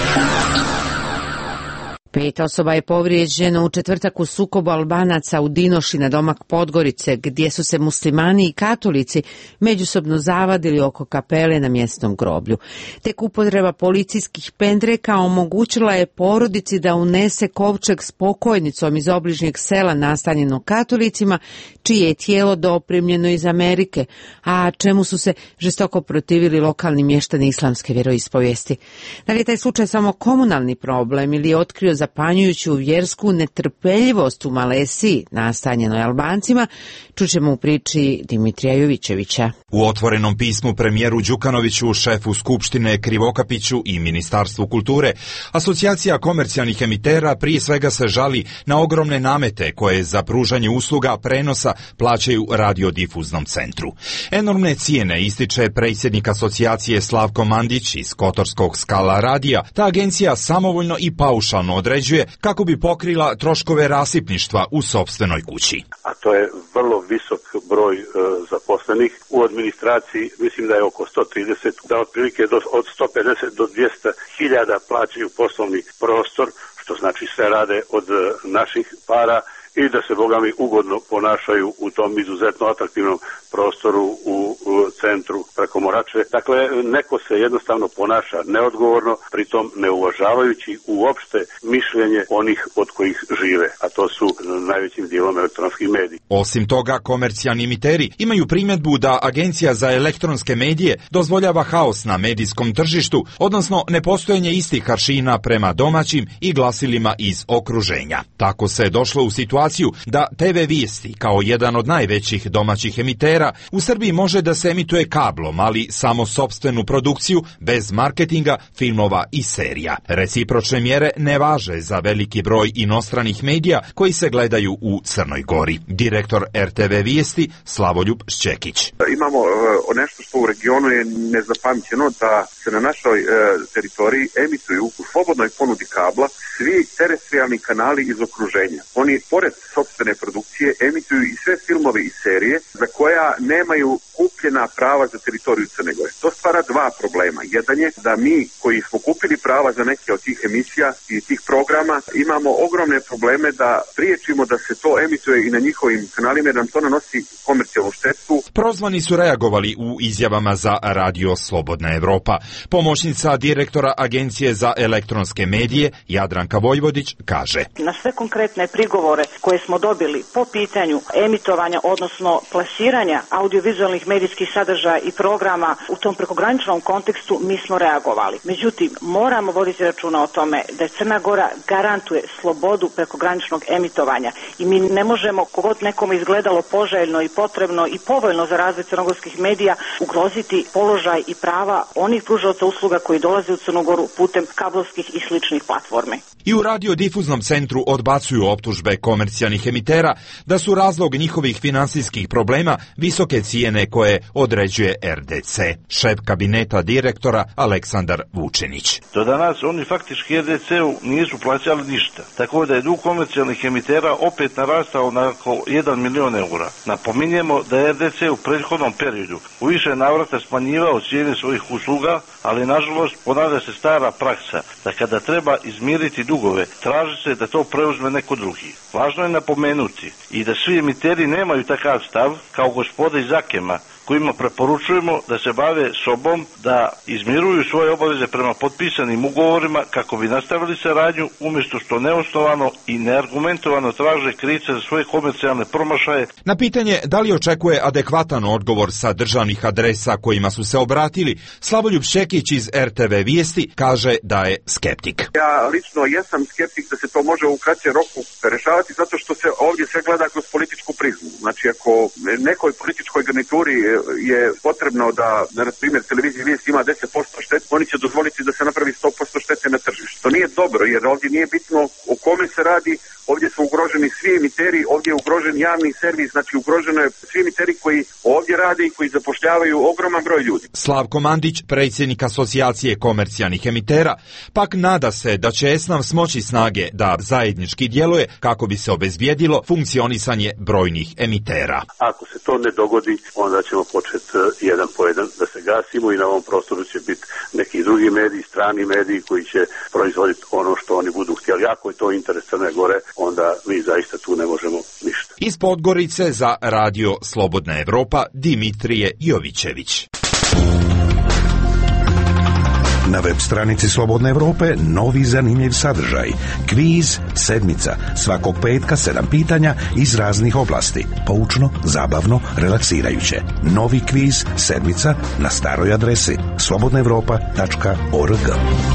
Pet osoba je povrijeđeno u četvrtak u sukobu Albanaca u Dinoši na domak Podgorice, gdje su se muslimani i katolici međusobno zavadili oko kapele na mjesnom groblju. Tek upotreba policijskih pendreka omogućila je porodici da unese kovčeg s pokojnicom iz obližnjeg sela nastanjenog katolicima, čije je tijelo doprimljeno iz Amerike, a čemu su se žestoko protivili lokalni mještani islamske vjeroispovijesti. Da li je taj slučaj samo komunalni problem ili je otkrio zapanjujuću vjersku netrpeljivost u Malesiji nastanjenoj Albancima, čućemo u priči Dimitrija Jovićevića. U otvorenom pismu premijeru Đukanoviću, šefu Skupštine Krivokapiću i Ministarstvu kulture, Asocijacija komercijalnih emitera prije svega se žali na ogromne namete koje za pružanje usluga prenosa plaćaju radiodifuznom centru. Enormne cijene ističe predsjednik asocijacije Slavko Mandić iz Kotorskog Skala radija. Ta agencija samovoljno i paušalno određuje kako bi pokrila troškove rasipništva u sopstvenoj kući. A to je vrlo visok broj e, zaposlenih. U administraciji mislim da je oko sto trideset, da otprilike do, od sto pedeset do dvjesto hiljada plaćaju poslovni prostor, što znači sve rade od e, naših para i da se bogami ugodno ponašaju u tom izuzetno atraktivnom prostoru u, u centru preko Morače. Dakle, neko se jednostavno ponaša neodgovorno, pritom ne uvažavajući uopšte mišljenje onih od kojih žive, a to su najvećim dijelom elektronski mediji. Osim toga, komercijalni emiteri imaju primjedbu da Agencija za elektronske medije dozvoljava haos na medijskom tržištu, odnosno nepostojanje istih aršina prema domaćim i glasilima iz okruženja. Tako se došlo u situaciju da te ve Vijesti, kao jedan od najvećih domaćih emitera, u Srbiji može da se emituje kablom, ali samo sopstvenu produkciju, bez marketinga, filmova i serija. Recipročne mjere ne važe za veliki broj inostranih medija koji se gledaju u Crnoj Gori. Direktor er te ve Vijesti Slavoljub Šćekić. Imamo uh, nešto što u regionu je nezapamćeno, da se na našoj uh, teritoriji emituju u slobodnoj ponudi kabla svi terestrijalni kanali iz okruženja. Oni, pored sopstvene produkcije, emituju i sve filmove i serije za koja nemaju kupljena prava za teritoriju Crne Gore. To stvara dva problema. Jedan je da mi koji smo kupili prava za neke od tih emisija i tih programa imamo ogromne probleme da priječimo da se to emituje i na njihovim kanalima, jer nam to nanosi komercijalnu štetu. Prozvani su reagovali u izjavama za Radio Slobodna Evropa. Pomoćnica direktora Agencije za elektronske medije Jadranka Vojvodić kaže: Na sve konkretne prigovore koje smo dobili po pitanju emitovanja, odnosno plasiranja audiovizualnih medijskih sadržaja i programa u tom prekograničnom kontekstu, mi smo reagovali. Međutim, moramo voditi računa o tome da Crna Gora garantuje slobodu prekograničnog emitovanja i mi ne možemo, kogod nekome izgledalo poželjno i potrebno i povoljno za razvoj crnogorskih medija, ugroziti položaj i prava onih pružaoca usluga koji dolaze u Crnu Goru putem kablovskih i sličnih platforme. I u radiodifuznom centru odbacuju optužbe komercijalnih emitera da su razlog njihovih finansijskih problema visoke cijene koje određuje er de ce. Šef kabineta direktora Aleksandar Vučenić. Do danas oni faktički er de ce-u nisu plaćali ništa, tako da je dug komercijalnih emitera opet narastao na oko jedan milion eura. Napominjemo da je er de ce u prethodnom periodu u više navrata smanjivao cijene svojih usluga, ali nažalost ponavlja se stara praksa da kada treba izmiriti dugove, traži se da to preuzme neko drugi. Važno je napomenuti i da svi emiteri nemaju takav stav kao gospoda iz Akema, kojima preporučujemo da se bave sobom, da izmiruju svoje obaveze prema potpisanim ugovorima kako bi nastavili saradnju, umjesto što neosnovano i neargumentovano traže krivce za svoje komercijalne promašaje. Na pitanje da li očekuje adekvatan odgovor sa državnih adresa kojima su se obratili, Slavoljub Šekić iz er te ve Vijesti kaže da je skeptik. Ja lično jesam skeptik da se to može u kraćem roku rešavati, zato što se ovdje sve gleda kroz političku prizmu. Znači, ako nekoj političkoj garnituri je potrebno da, na primjer, televizija Vijest ima deset posto štete, oni će dozvoliti da se napravi sto posto štete na tržištu. To nije dobro, jer ovdje nije bitno o kome se radi, ovdje su ugroženi svi emiteri, ovdje je ugrožen javni servis, znači ugroženo je svi emiteri koji ovdje rade i koji zapošljavaju ogroman broj ljudi. Slavko Mandić, predsjednik Asocijacije komercijalnih emitera, pak nada se da će ESNAV smoći snage da zajednički djeluje kako bi se obezbijedilo funkcionisanje brojnih emitera. Ako se to ne dogodi, onda ćemo početi jedan po jedan da se gasimo i na ovom prostoru će biti neki drugi mediji, strani mediji koji će proizvoditi ono što oni budu htjeli. Ako je to interes Crne Gore, onda mi zaista tu ne možemo ništa. Iz Podgorice za radio Slobodna Evropa, Dimitrije Jovićević. Na web stranici Slobodne Evrope novi zanimljiv sadržaj. Kviz sedmica. Svakog petka sedam pitanja iz raznih oblasti. Poučno, zabavno, relaksirajuće. Novi kviz sedmica na staroj adresi slobodna evropa tačka org.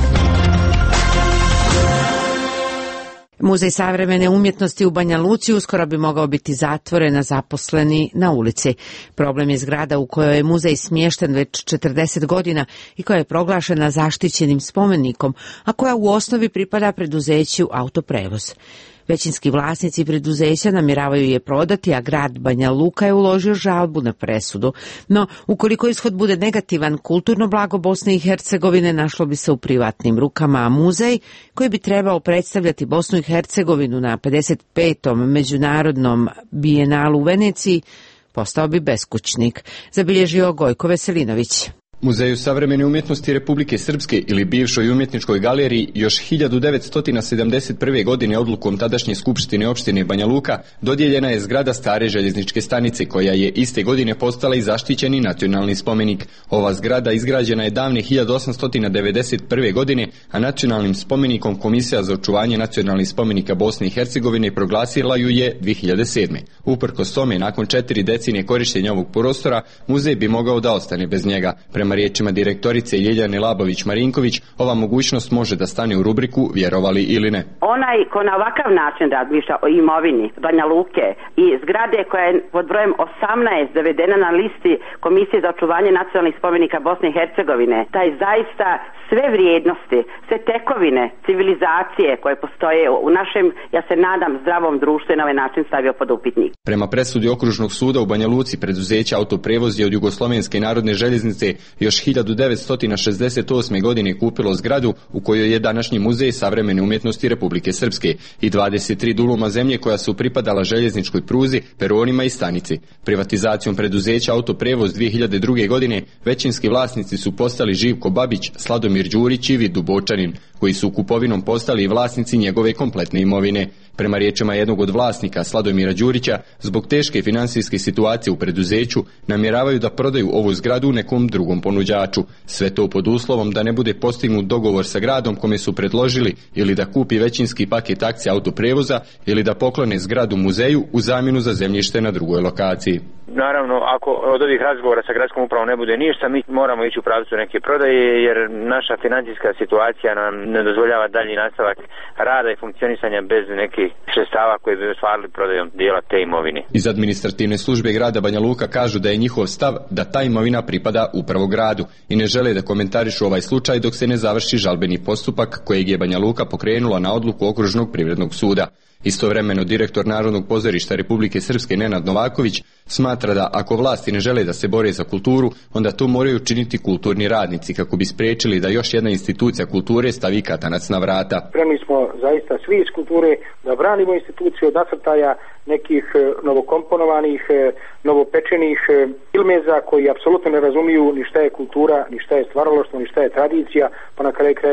Muzej savremene umjetnosti u Banja Luci uskoro bi mogao biti zatvoren, a zaposleni na ulici. Problem je zgrada u kojoj je muzej smješten već četrdeset godina i koja je proglašena zaštićenim spomenikom, a koja u osnovi pripada preduzeću Autoprevoz. Većinski vlasnici preduzeća namjeravaju je prodati, a grad Banja Luka je uložio žalbu na presudu. No, ukoliko ishod bude negativan, kulturno blago Bosne i Hercegovine našlo bi se u privatnim rukama, a muzej, koji bi trebao predstavljati Bosnu i Hercegovinu na pedeset petom međunarodnom bijenalu u Veneciji, postao bi beskućnik, zabilježio Gojko Veselinović. Muzeju savremene umjetnosti Republike Srpske ili bivšoj umjetničkoj galeriji još hiljadu devetsto sedamdeset prve. godine odlukom tadašnje skupštine opštine Banja Luka dodijeljena je zgrada stare željezničke stanice koja je iste godine postala i zaštićeni nacionalni spomenik. Ova zgrada izgrađena je davne hiljadu osamsto devedeset prve. godine, a nacionalnim spomenikom Komisija za očuvanje nacionalnih spomenika Bosne i Hercegovine proglasila ju je dvije hiljade sedme. Uprkos tome, nakon četiri decenije korištenja ovog prostora, muzej bi mogao da ostane bez njega. Prema riječima direktorice Ljeljane Labović-Marinković, ova mogućnost može da stane u rubriku vjerovali ili ne. Onaj ko na ovakav način razmišlja o imovini Banja Luke i zgrade koja je pod brojem osamnaest dovedena na listi Komisije za očuvanje nacionalnih spomenika Bosne i Hercegovine, taj zaista sve vrijednosti, sve tekovine civilizacije koje postoje u našem, ja se nadam, zdravom društvu i na ovaj način stavio pod upitnik. Prema presudi Okružnog suda u Banja Luci, preduzeće Autoprevoz je od Jugoslovenske narodne željeznice još hiljadu devetsto šezdeset osme. godine kupilo zgradu u kojoj je današnji muzej savremene umjetnosti Republike Srpske i dvadeset tri duluma zemlje koja su pripadala željezničkoj pruzi, peronima i stanici. Privatizacijom preduzeća Autoprevoz dvije hiljade druge. godine većinski vlasnici su postali Živko Babić, Sladomir Đurić i Vid Dubočanin, koji su kupovinom postali i vlasnici njegove kompletne imovine. Prema riječima jednog od vlasnika, Sladomira Đurića, zbog teške financijske situacije u preduzeću namjeravaju da prodaju ovu zgradu nekom drugom ponuđaču. Sve to pod uslovom da ne bude postignut dogovor sa gradom kome su predložili ili da kupi većinski paket akcija Autoprevoza ili da poklone zgradu muzeju u zamjenu za zemljište na drugoj lokaciji. Naravno, ako od ovih razgovora sa gradskom upravom ne bude ništa, mi moramo ići u pravcu neke prodaje, jer naša financijska situacija nam ne dozvoljava dalji nastavak rada i funkcionisanja bez nekih sredstava koje bi ostvarili prodajom dijela te imovine. Iz administrativne službe grada Banja Luka kažu da je njihov stav da ta imovina pripada upravo gradu i ne žele da komentarišu ovaj slučaj dok se ne završi žalbeni postupak kojeg je Banja Luka pokrenula na odluku Okružnog privrednog suda. Istovremeno, direktor Narodnog pozorišta Republike Srpske Nenad Novaković smatra da ako vlasti ne žele da se bore za kulturu, onda to moraju činiti kulturni radnici kako bi spriječili da još jedna institucija kulture stavi katanac na vrata. Spremni smo zaista svi iz kulture da branimo instituciju od nasrtaja nekih novokomponovanih, novopečenih filmeza koji apsolutno ne razumiju ni šta je kultura, ni šta je stvaralaštvo, ni šta je tradicija, pa na kraju krajeva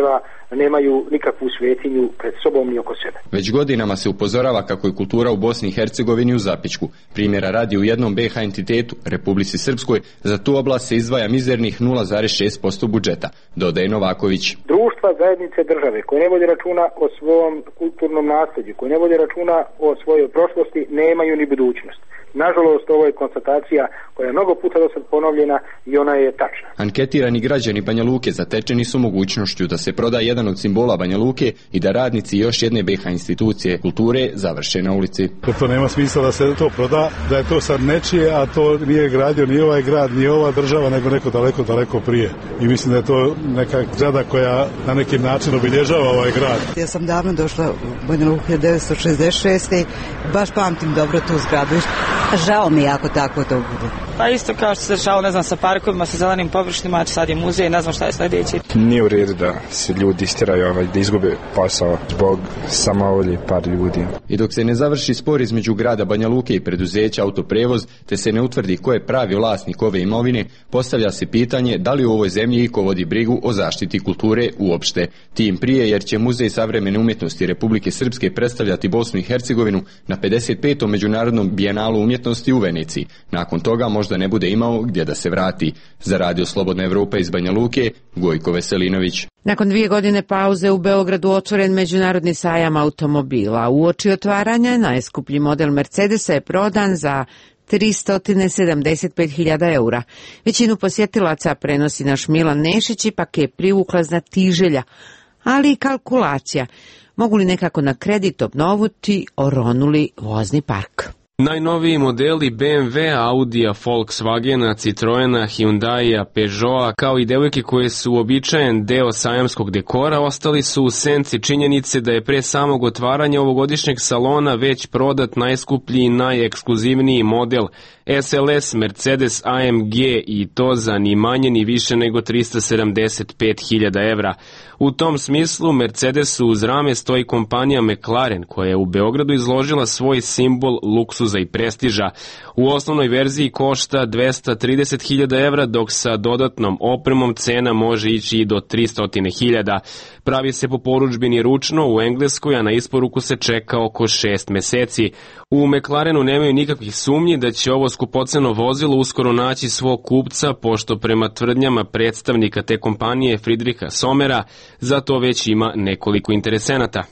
nemaju nikakvu svetinju pred sobom ni oko sebe. Već godinama se upozorava kako je kultura u Bosni i Hercegovini u zapičku. Primjera radi u jednom B H entitetu, Republici Srpskoj, za tu oblast se izdvaja mizernih nula zarez šest posto budžeta, dodaje Novaković. Društva, zajednice, države koje ne vode računa o svom kulturnom nasljeđu, koje ne vode računa o svojoj prošlosti, nemaju ni budućnost. Nažalost, ovo je konstatacija koja je mnogo puta do sad ponovljena i ona je tačna. Anketirani građani Banja Luke zatečeni su mogućnošću da se proda jedan od simbola Banja Luke i da radnici još jedne B H institucije kulture završe na ulici. To nema smisla da se to proda, da je to sad nečije, a to nije gradio ni ovaj grad, ni ova država, nego neko daleko, daleko prije. I mislim da je to neka zgrada koja na neki način obilježava ovaj grad. Ja sam davno došla u Banja Luku hiljadu devetsto šezdeset šeste. Baš pamtim dobro tu zgradu. Žao mi jako tako to bude. Pa isto kao što se dešavalo, ne znam, sa parkovima, sa zelenim površinama, sad je muzej, ne znam šta je sljedeće. Nije u redu da se ljudi istiraju, ovaj, da izgube posao zbog samovolje par ljudi. I dok se ne završi spor između grada Banja Luke i preduzeća Autoprevoz, te se ne utvrdi ko je pravi vlasnik ove imovine, postavlja se pitanje da li u ovoj zemlji iko vodi brigu o zaštiti kulture uopšte. Tim prije jer će Muzej savremene umjetnosti Republike Srpske predstavljati Bosnu i Hercegovinu na pedeset petom međunarodnom bijenalu umjetnosti u Veneciji. Nakon toga možda ne bude imao gdje da se vrati. Za Radio Slobodna Evropa iz Banja Luke, Gojko Veselinović. Nakon dvije godine pauze u Beogradu otvoren međunarodni sajam automobila. Uoči otvaranja najskuplji model Mercedesa je prodan za tristo sedamdeset pet hiljada eura. Većinu posjetilaca prenosi naš Milan Nešić, ipak je privukla znatiželja, ali i kalkulacija. Mogu li nekako na kredit obnovuti oronuli vozni park? Najnoviji modeli B M W, Audija, Volkswagena, Citroena, Hyundaia, Peugeota, kao i devojke koje su uobičajen deo sajamskog dekora, ostali su u senci činjenice da je pre samog otvaranja ovogodišnjeg salona već prodat najskuplji i najekskluzivniji model S L S Mercedes A M G, i to za ni manje ni više nego tristo sedamdeset pet hiljada evra. U tom smislu Mercedesu uz rame stoji kompanija McLaren, koja je u Beogradu izložila svoj simbol luksuza i prestiža. U osnovnoj verziji košta dvesta trideset hiljada evra, dok sa dodatnom opremom cena može ići i do tristo hiljada. Pravi se po porudžbini ručno u Engleskoj, a na isporuku se čeka oko šest meseci. U McLarenu nemaju nikakvih sumnji da će ovo skupoceno vozilo uskoro naći svog kupca, pošto prema tvrdnjama predstavnika te kompanije Friedricha Sommera, za to već ima nekoliko interesenata.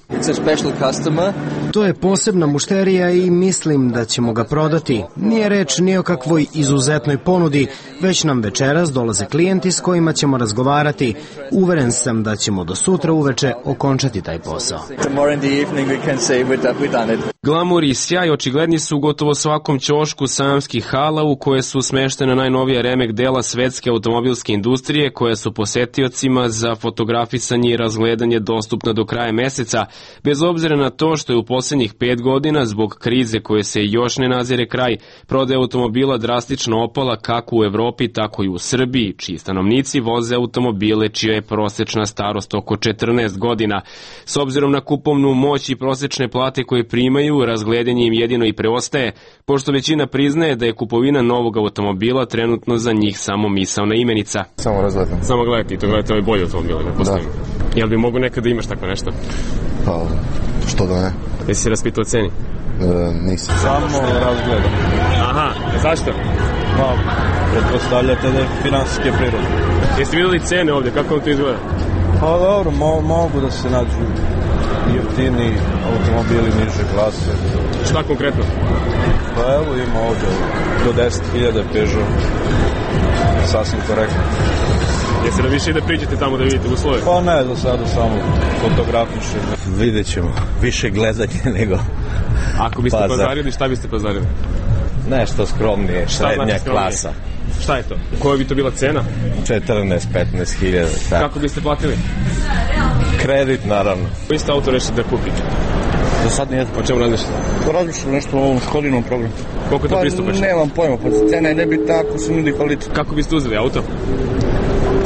To je posebna mušterija i mislim da ćemo ga prodati. Nije reč ni o kakvoj izuzetnoj ponudi, već nam večeras dolaze klijenti s kojima ćemo razgovarati. Uveren sam da ćemo do sutra uveče okončati taj posao. Glamur i sjaj očigledni su u gotovo svakom ćošku sajamskih hala, u koje su smeštena najnovija remek dela svetske automobilske industrije, koja su posetiocima za fotografisanje i razgledanje dostupna do kraja meseca, bez obzira na to što je u posljednjih pet godina zbog krize koje se još ne nazire kraj, prodaja automobila drastično opala kako u Evropi, tako i u Srbiji, čiji stanovnici voze automobile čija je prosječna starost oko četrnaest godina. S obzirom na kupovnu moć i prosječne plate koje primaju, razgledanje im jedino i preostaje, pošto većina priznaje da je kupovina novog automobila trenutno za njih samo misaona imenica. Samo razgledam. Samo gledajte i to gledajte ovaj bolji automobil. Da. Jel bi mogu nekada da imaš tako nešto? Pa, što da ne. Jesi se raspitao o ceni? E, nisam. Samo razgledam. Aha, zašto? Pa, pretpostavljate da je finansijske prirode. Jeste vidjeli cene ovdje, kako vam to izgleda? Pa dobro, mo mogu da se nađu jeftini automobili niže klase. Šta konkretno? Pa evo ima ovdje do deset hiljada Peugeot. Sasvim korektno. Jeste da više da priđete tamo da vidite uslove? Pa ne, za sada samo fotografišem. Vidjet ćemo. Više gledanje nego Ako biste pazar. Pazarili, šta biste pazarili? Nešto skromnije, srednja klasa. Šta je to? Koja bi to bila cena? četrnaest do petnaest hiljada. Kako biste platili? Kredit, naravno. Koji ste auto rešite da kupite? Za sad nije. O čemu razmišljate? Pa razmišljam nešto o ovom Škodinom programu. Koliko je to pa, pristupačno? Nemam pojma, pa cena je nebitna ako se nudi kvalitet. Kako biste uzeli auto?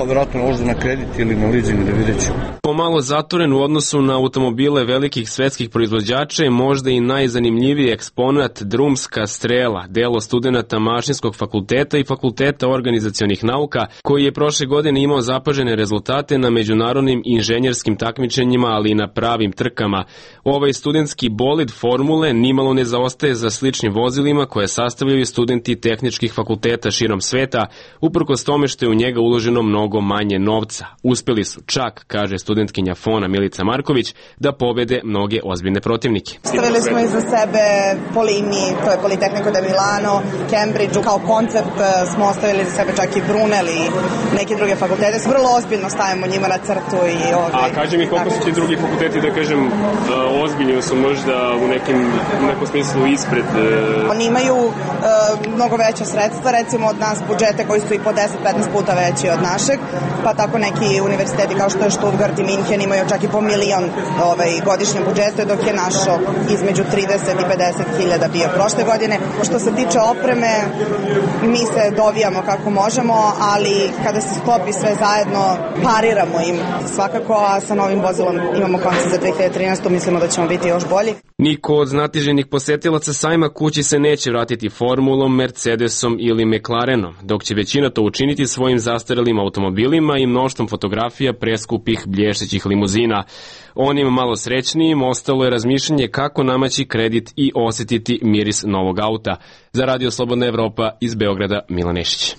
Pa vjerojatno možda na kredit ili na leasing, da vidjet ću. Pomalo zatvoren u odnosu na automobile velikih svetskih proizvođača je možda i najzanimljiviji eksponat drumska strela, delo studenata Mašinskog fakulteta i Fakulteta organizacionih nauka, koji je prošle godine imao zapažene rezultate na međunarodnim inženjerskim takmičenjima, ali i na pravim trkama. Ovaj studentski bolid formule nimalo ne zaostaje za sličnim vozilima koje sastavljaju studenti tehničkih fakulteta širom sveta, uprkos tome što je u njega uloženo mnogo manje novca. Uspeli su čak, kaže studentkinja Fona Milica Marković, da pobede mnoge ozbiljne protivnike. Stavili smo iza sebe Polimi, to je Politecnico de Milano, Cambridge, kao koncept smo ostavili za sebe čak i Brunel i neke druge fakultete. Vrlo ozbiljno stavimo njima na crtu. I ovdje. A kaži mi koliko su ti drugi fakulteti, da kažem, ozbiljni su možda u nekim, u nekom smislu ispred? Oni imaju uh, mnogo veća sredstva, recimo od nas budžete koji su i po deset do petnaest puta veći od našeg, pa tako neki univerziteti kao što je Stuttgart i Minhen imaju čak i po milion ovaj, godišnje budžete, dok je našo između trideset i pedeset hiljada bio prošle godine. Što se tiče opreme, mi se dovijamo kako možemo, ali kada se sklopi sve zajedno, pariramo im svakako, a sa novim vozilom imamo koncept za dve hiljade trinaestu. Mislimo da ćemo biti još bolji. Niko od znatiželjnih posetilaca sajma kući se neće vratiti Formulom, Mercedesom ili McLarenom, dok će većina to učiniti svojim zastarelim automobilima i mnoštvom fotografija preskupih blješćećih limuzina. Onim malo srećnijim ostalo je razmišljanje kako namaći kredit i osjetiti miris novog auta. Za Radio Slobodna Evropa iz Beograda, Milan Nešić.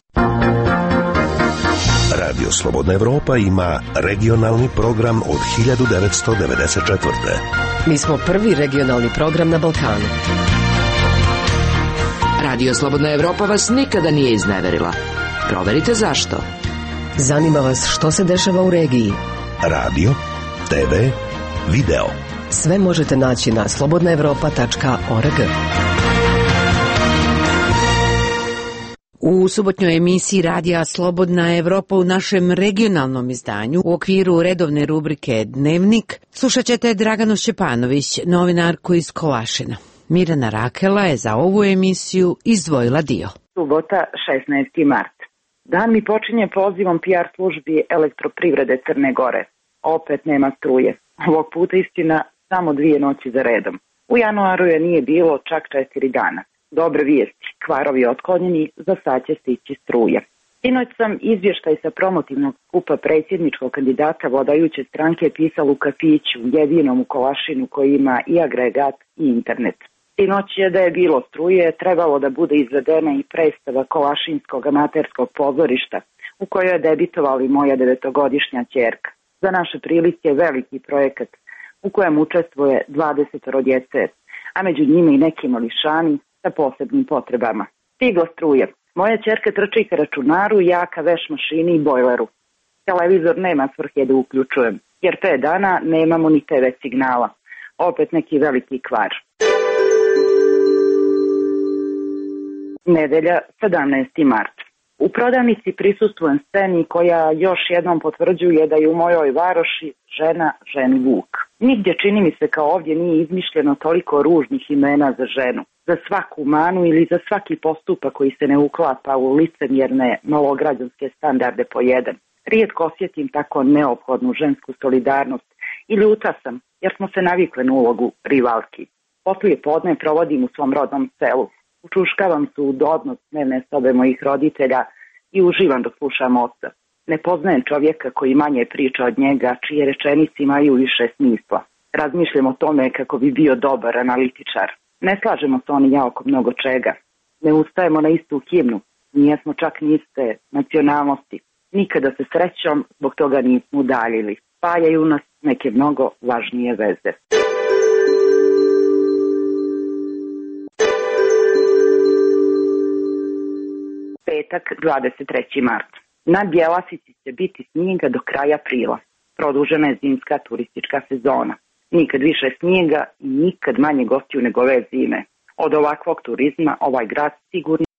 Radio Slobodna Evropa ima regionalni program od hiljadu devetsto devedeset četvrte. Mi smo prvi regionalni program na Balkanu. Radio Slobodna Evropa vas nikada nije izneverila. Proverite zašto. Zanima vas što se dešava u regiji. Radio, te ve, video. Sve možete naći na slobodna evropa tačka org. U subotnjoj emisiji Radija Slobodna Evropa u našem regionalnom izdanju u okviru redovne rubrike Dnevnik slušat ćete Draganu Šćepanović, novinarku iz Kolašina. Mirjana Rakela je za ovu emisiju izdvojila dio. Subota, šesnaesti mart. Dan mi počinje pozivom P R službi Elektroprivrede Crne Gore. Opet nema struje. Ovog puta istina samo dvije noći za redom. U januaru je nije bilo čak četiri dana. Dobre vijesti, kvarovi otklonjeni, za sad će stići struje. Sinoć sam izvještaj sa promotivnog skupa predsjedničkog kandidata vodajuće stranke pisala u kafiću, jedinom u Kolašinu koji ima i agregat i internet. Sinoć je da je bilo struje, trebalo da bude izvedena i predstava Kolašinskog amaterskog pozorišta, u kojoj je debitovali moja devetogodišnja ćerka. Za naše prilike je veliki projekat u kojem učestvuje dvadeset djece, a među njima i neki mališani sa posebnim potrebama. Stigla struje. Moja ćerka trči ka računaru, ja ka veš mašini i bojleru. Televizor nema svrhe da uključujem, jer pet dana nemamo ni te ve signala. Opet neki veliki kvar. Nedelja, sedamnaesti mart. U prodavnici prisustvujem sceni koja još jednom potvrđuje da je u mojoj varoši žena ženi vuk. Nigdje čini mi se kao ovdje nije izmišljeno toliko ružnih imena za ženu. Za svaku manu ili za svaki postupak koji se ne uklapa u licemjerne malograđanske standarde po jedan. Rijetko osjetim tako neophodnu žensku solidarnost i ljuta sam jer smo se navikle na ulogu rivalki. Poslije podne provodim u svom rodnom selu. Učuškavam se u odnos dnevne sobe mojih roditelja i uživam da slušam oca. Ne poznajem čovjeka koji manje priča od njega, čije rečenice imaju više smisla. Razmišljam o tome kako bi bio dobar analitičar. Ne slažemo se on i ja oko mnogo čega. Ne ustajemo na istu himnu, nijesmo čak ni iste nacionalnosti. Nikada se srećom zbog toga nismo udaljili. Spajaju nas neke mnogo važnije veze. Petak, dvadeset treći mart. Na Bjelasici će biti snijega do kraja aprila. Produžena je zimska turistička sezona. Nikad više snijega i nikad manje gostiju nego ove zime. Od ovakvog turizma ovaj grad sigurno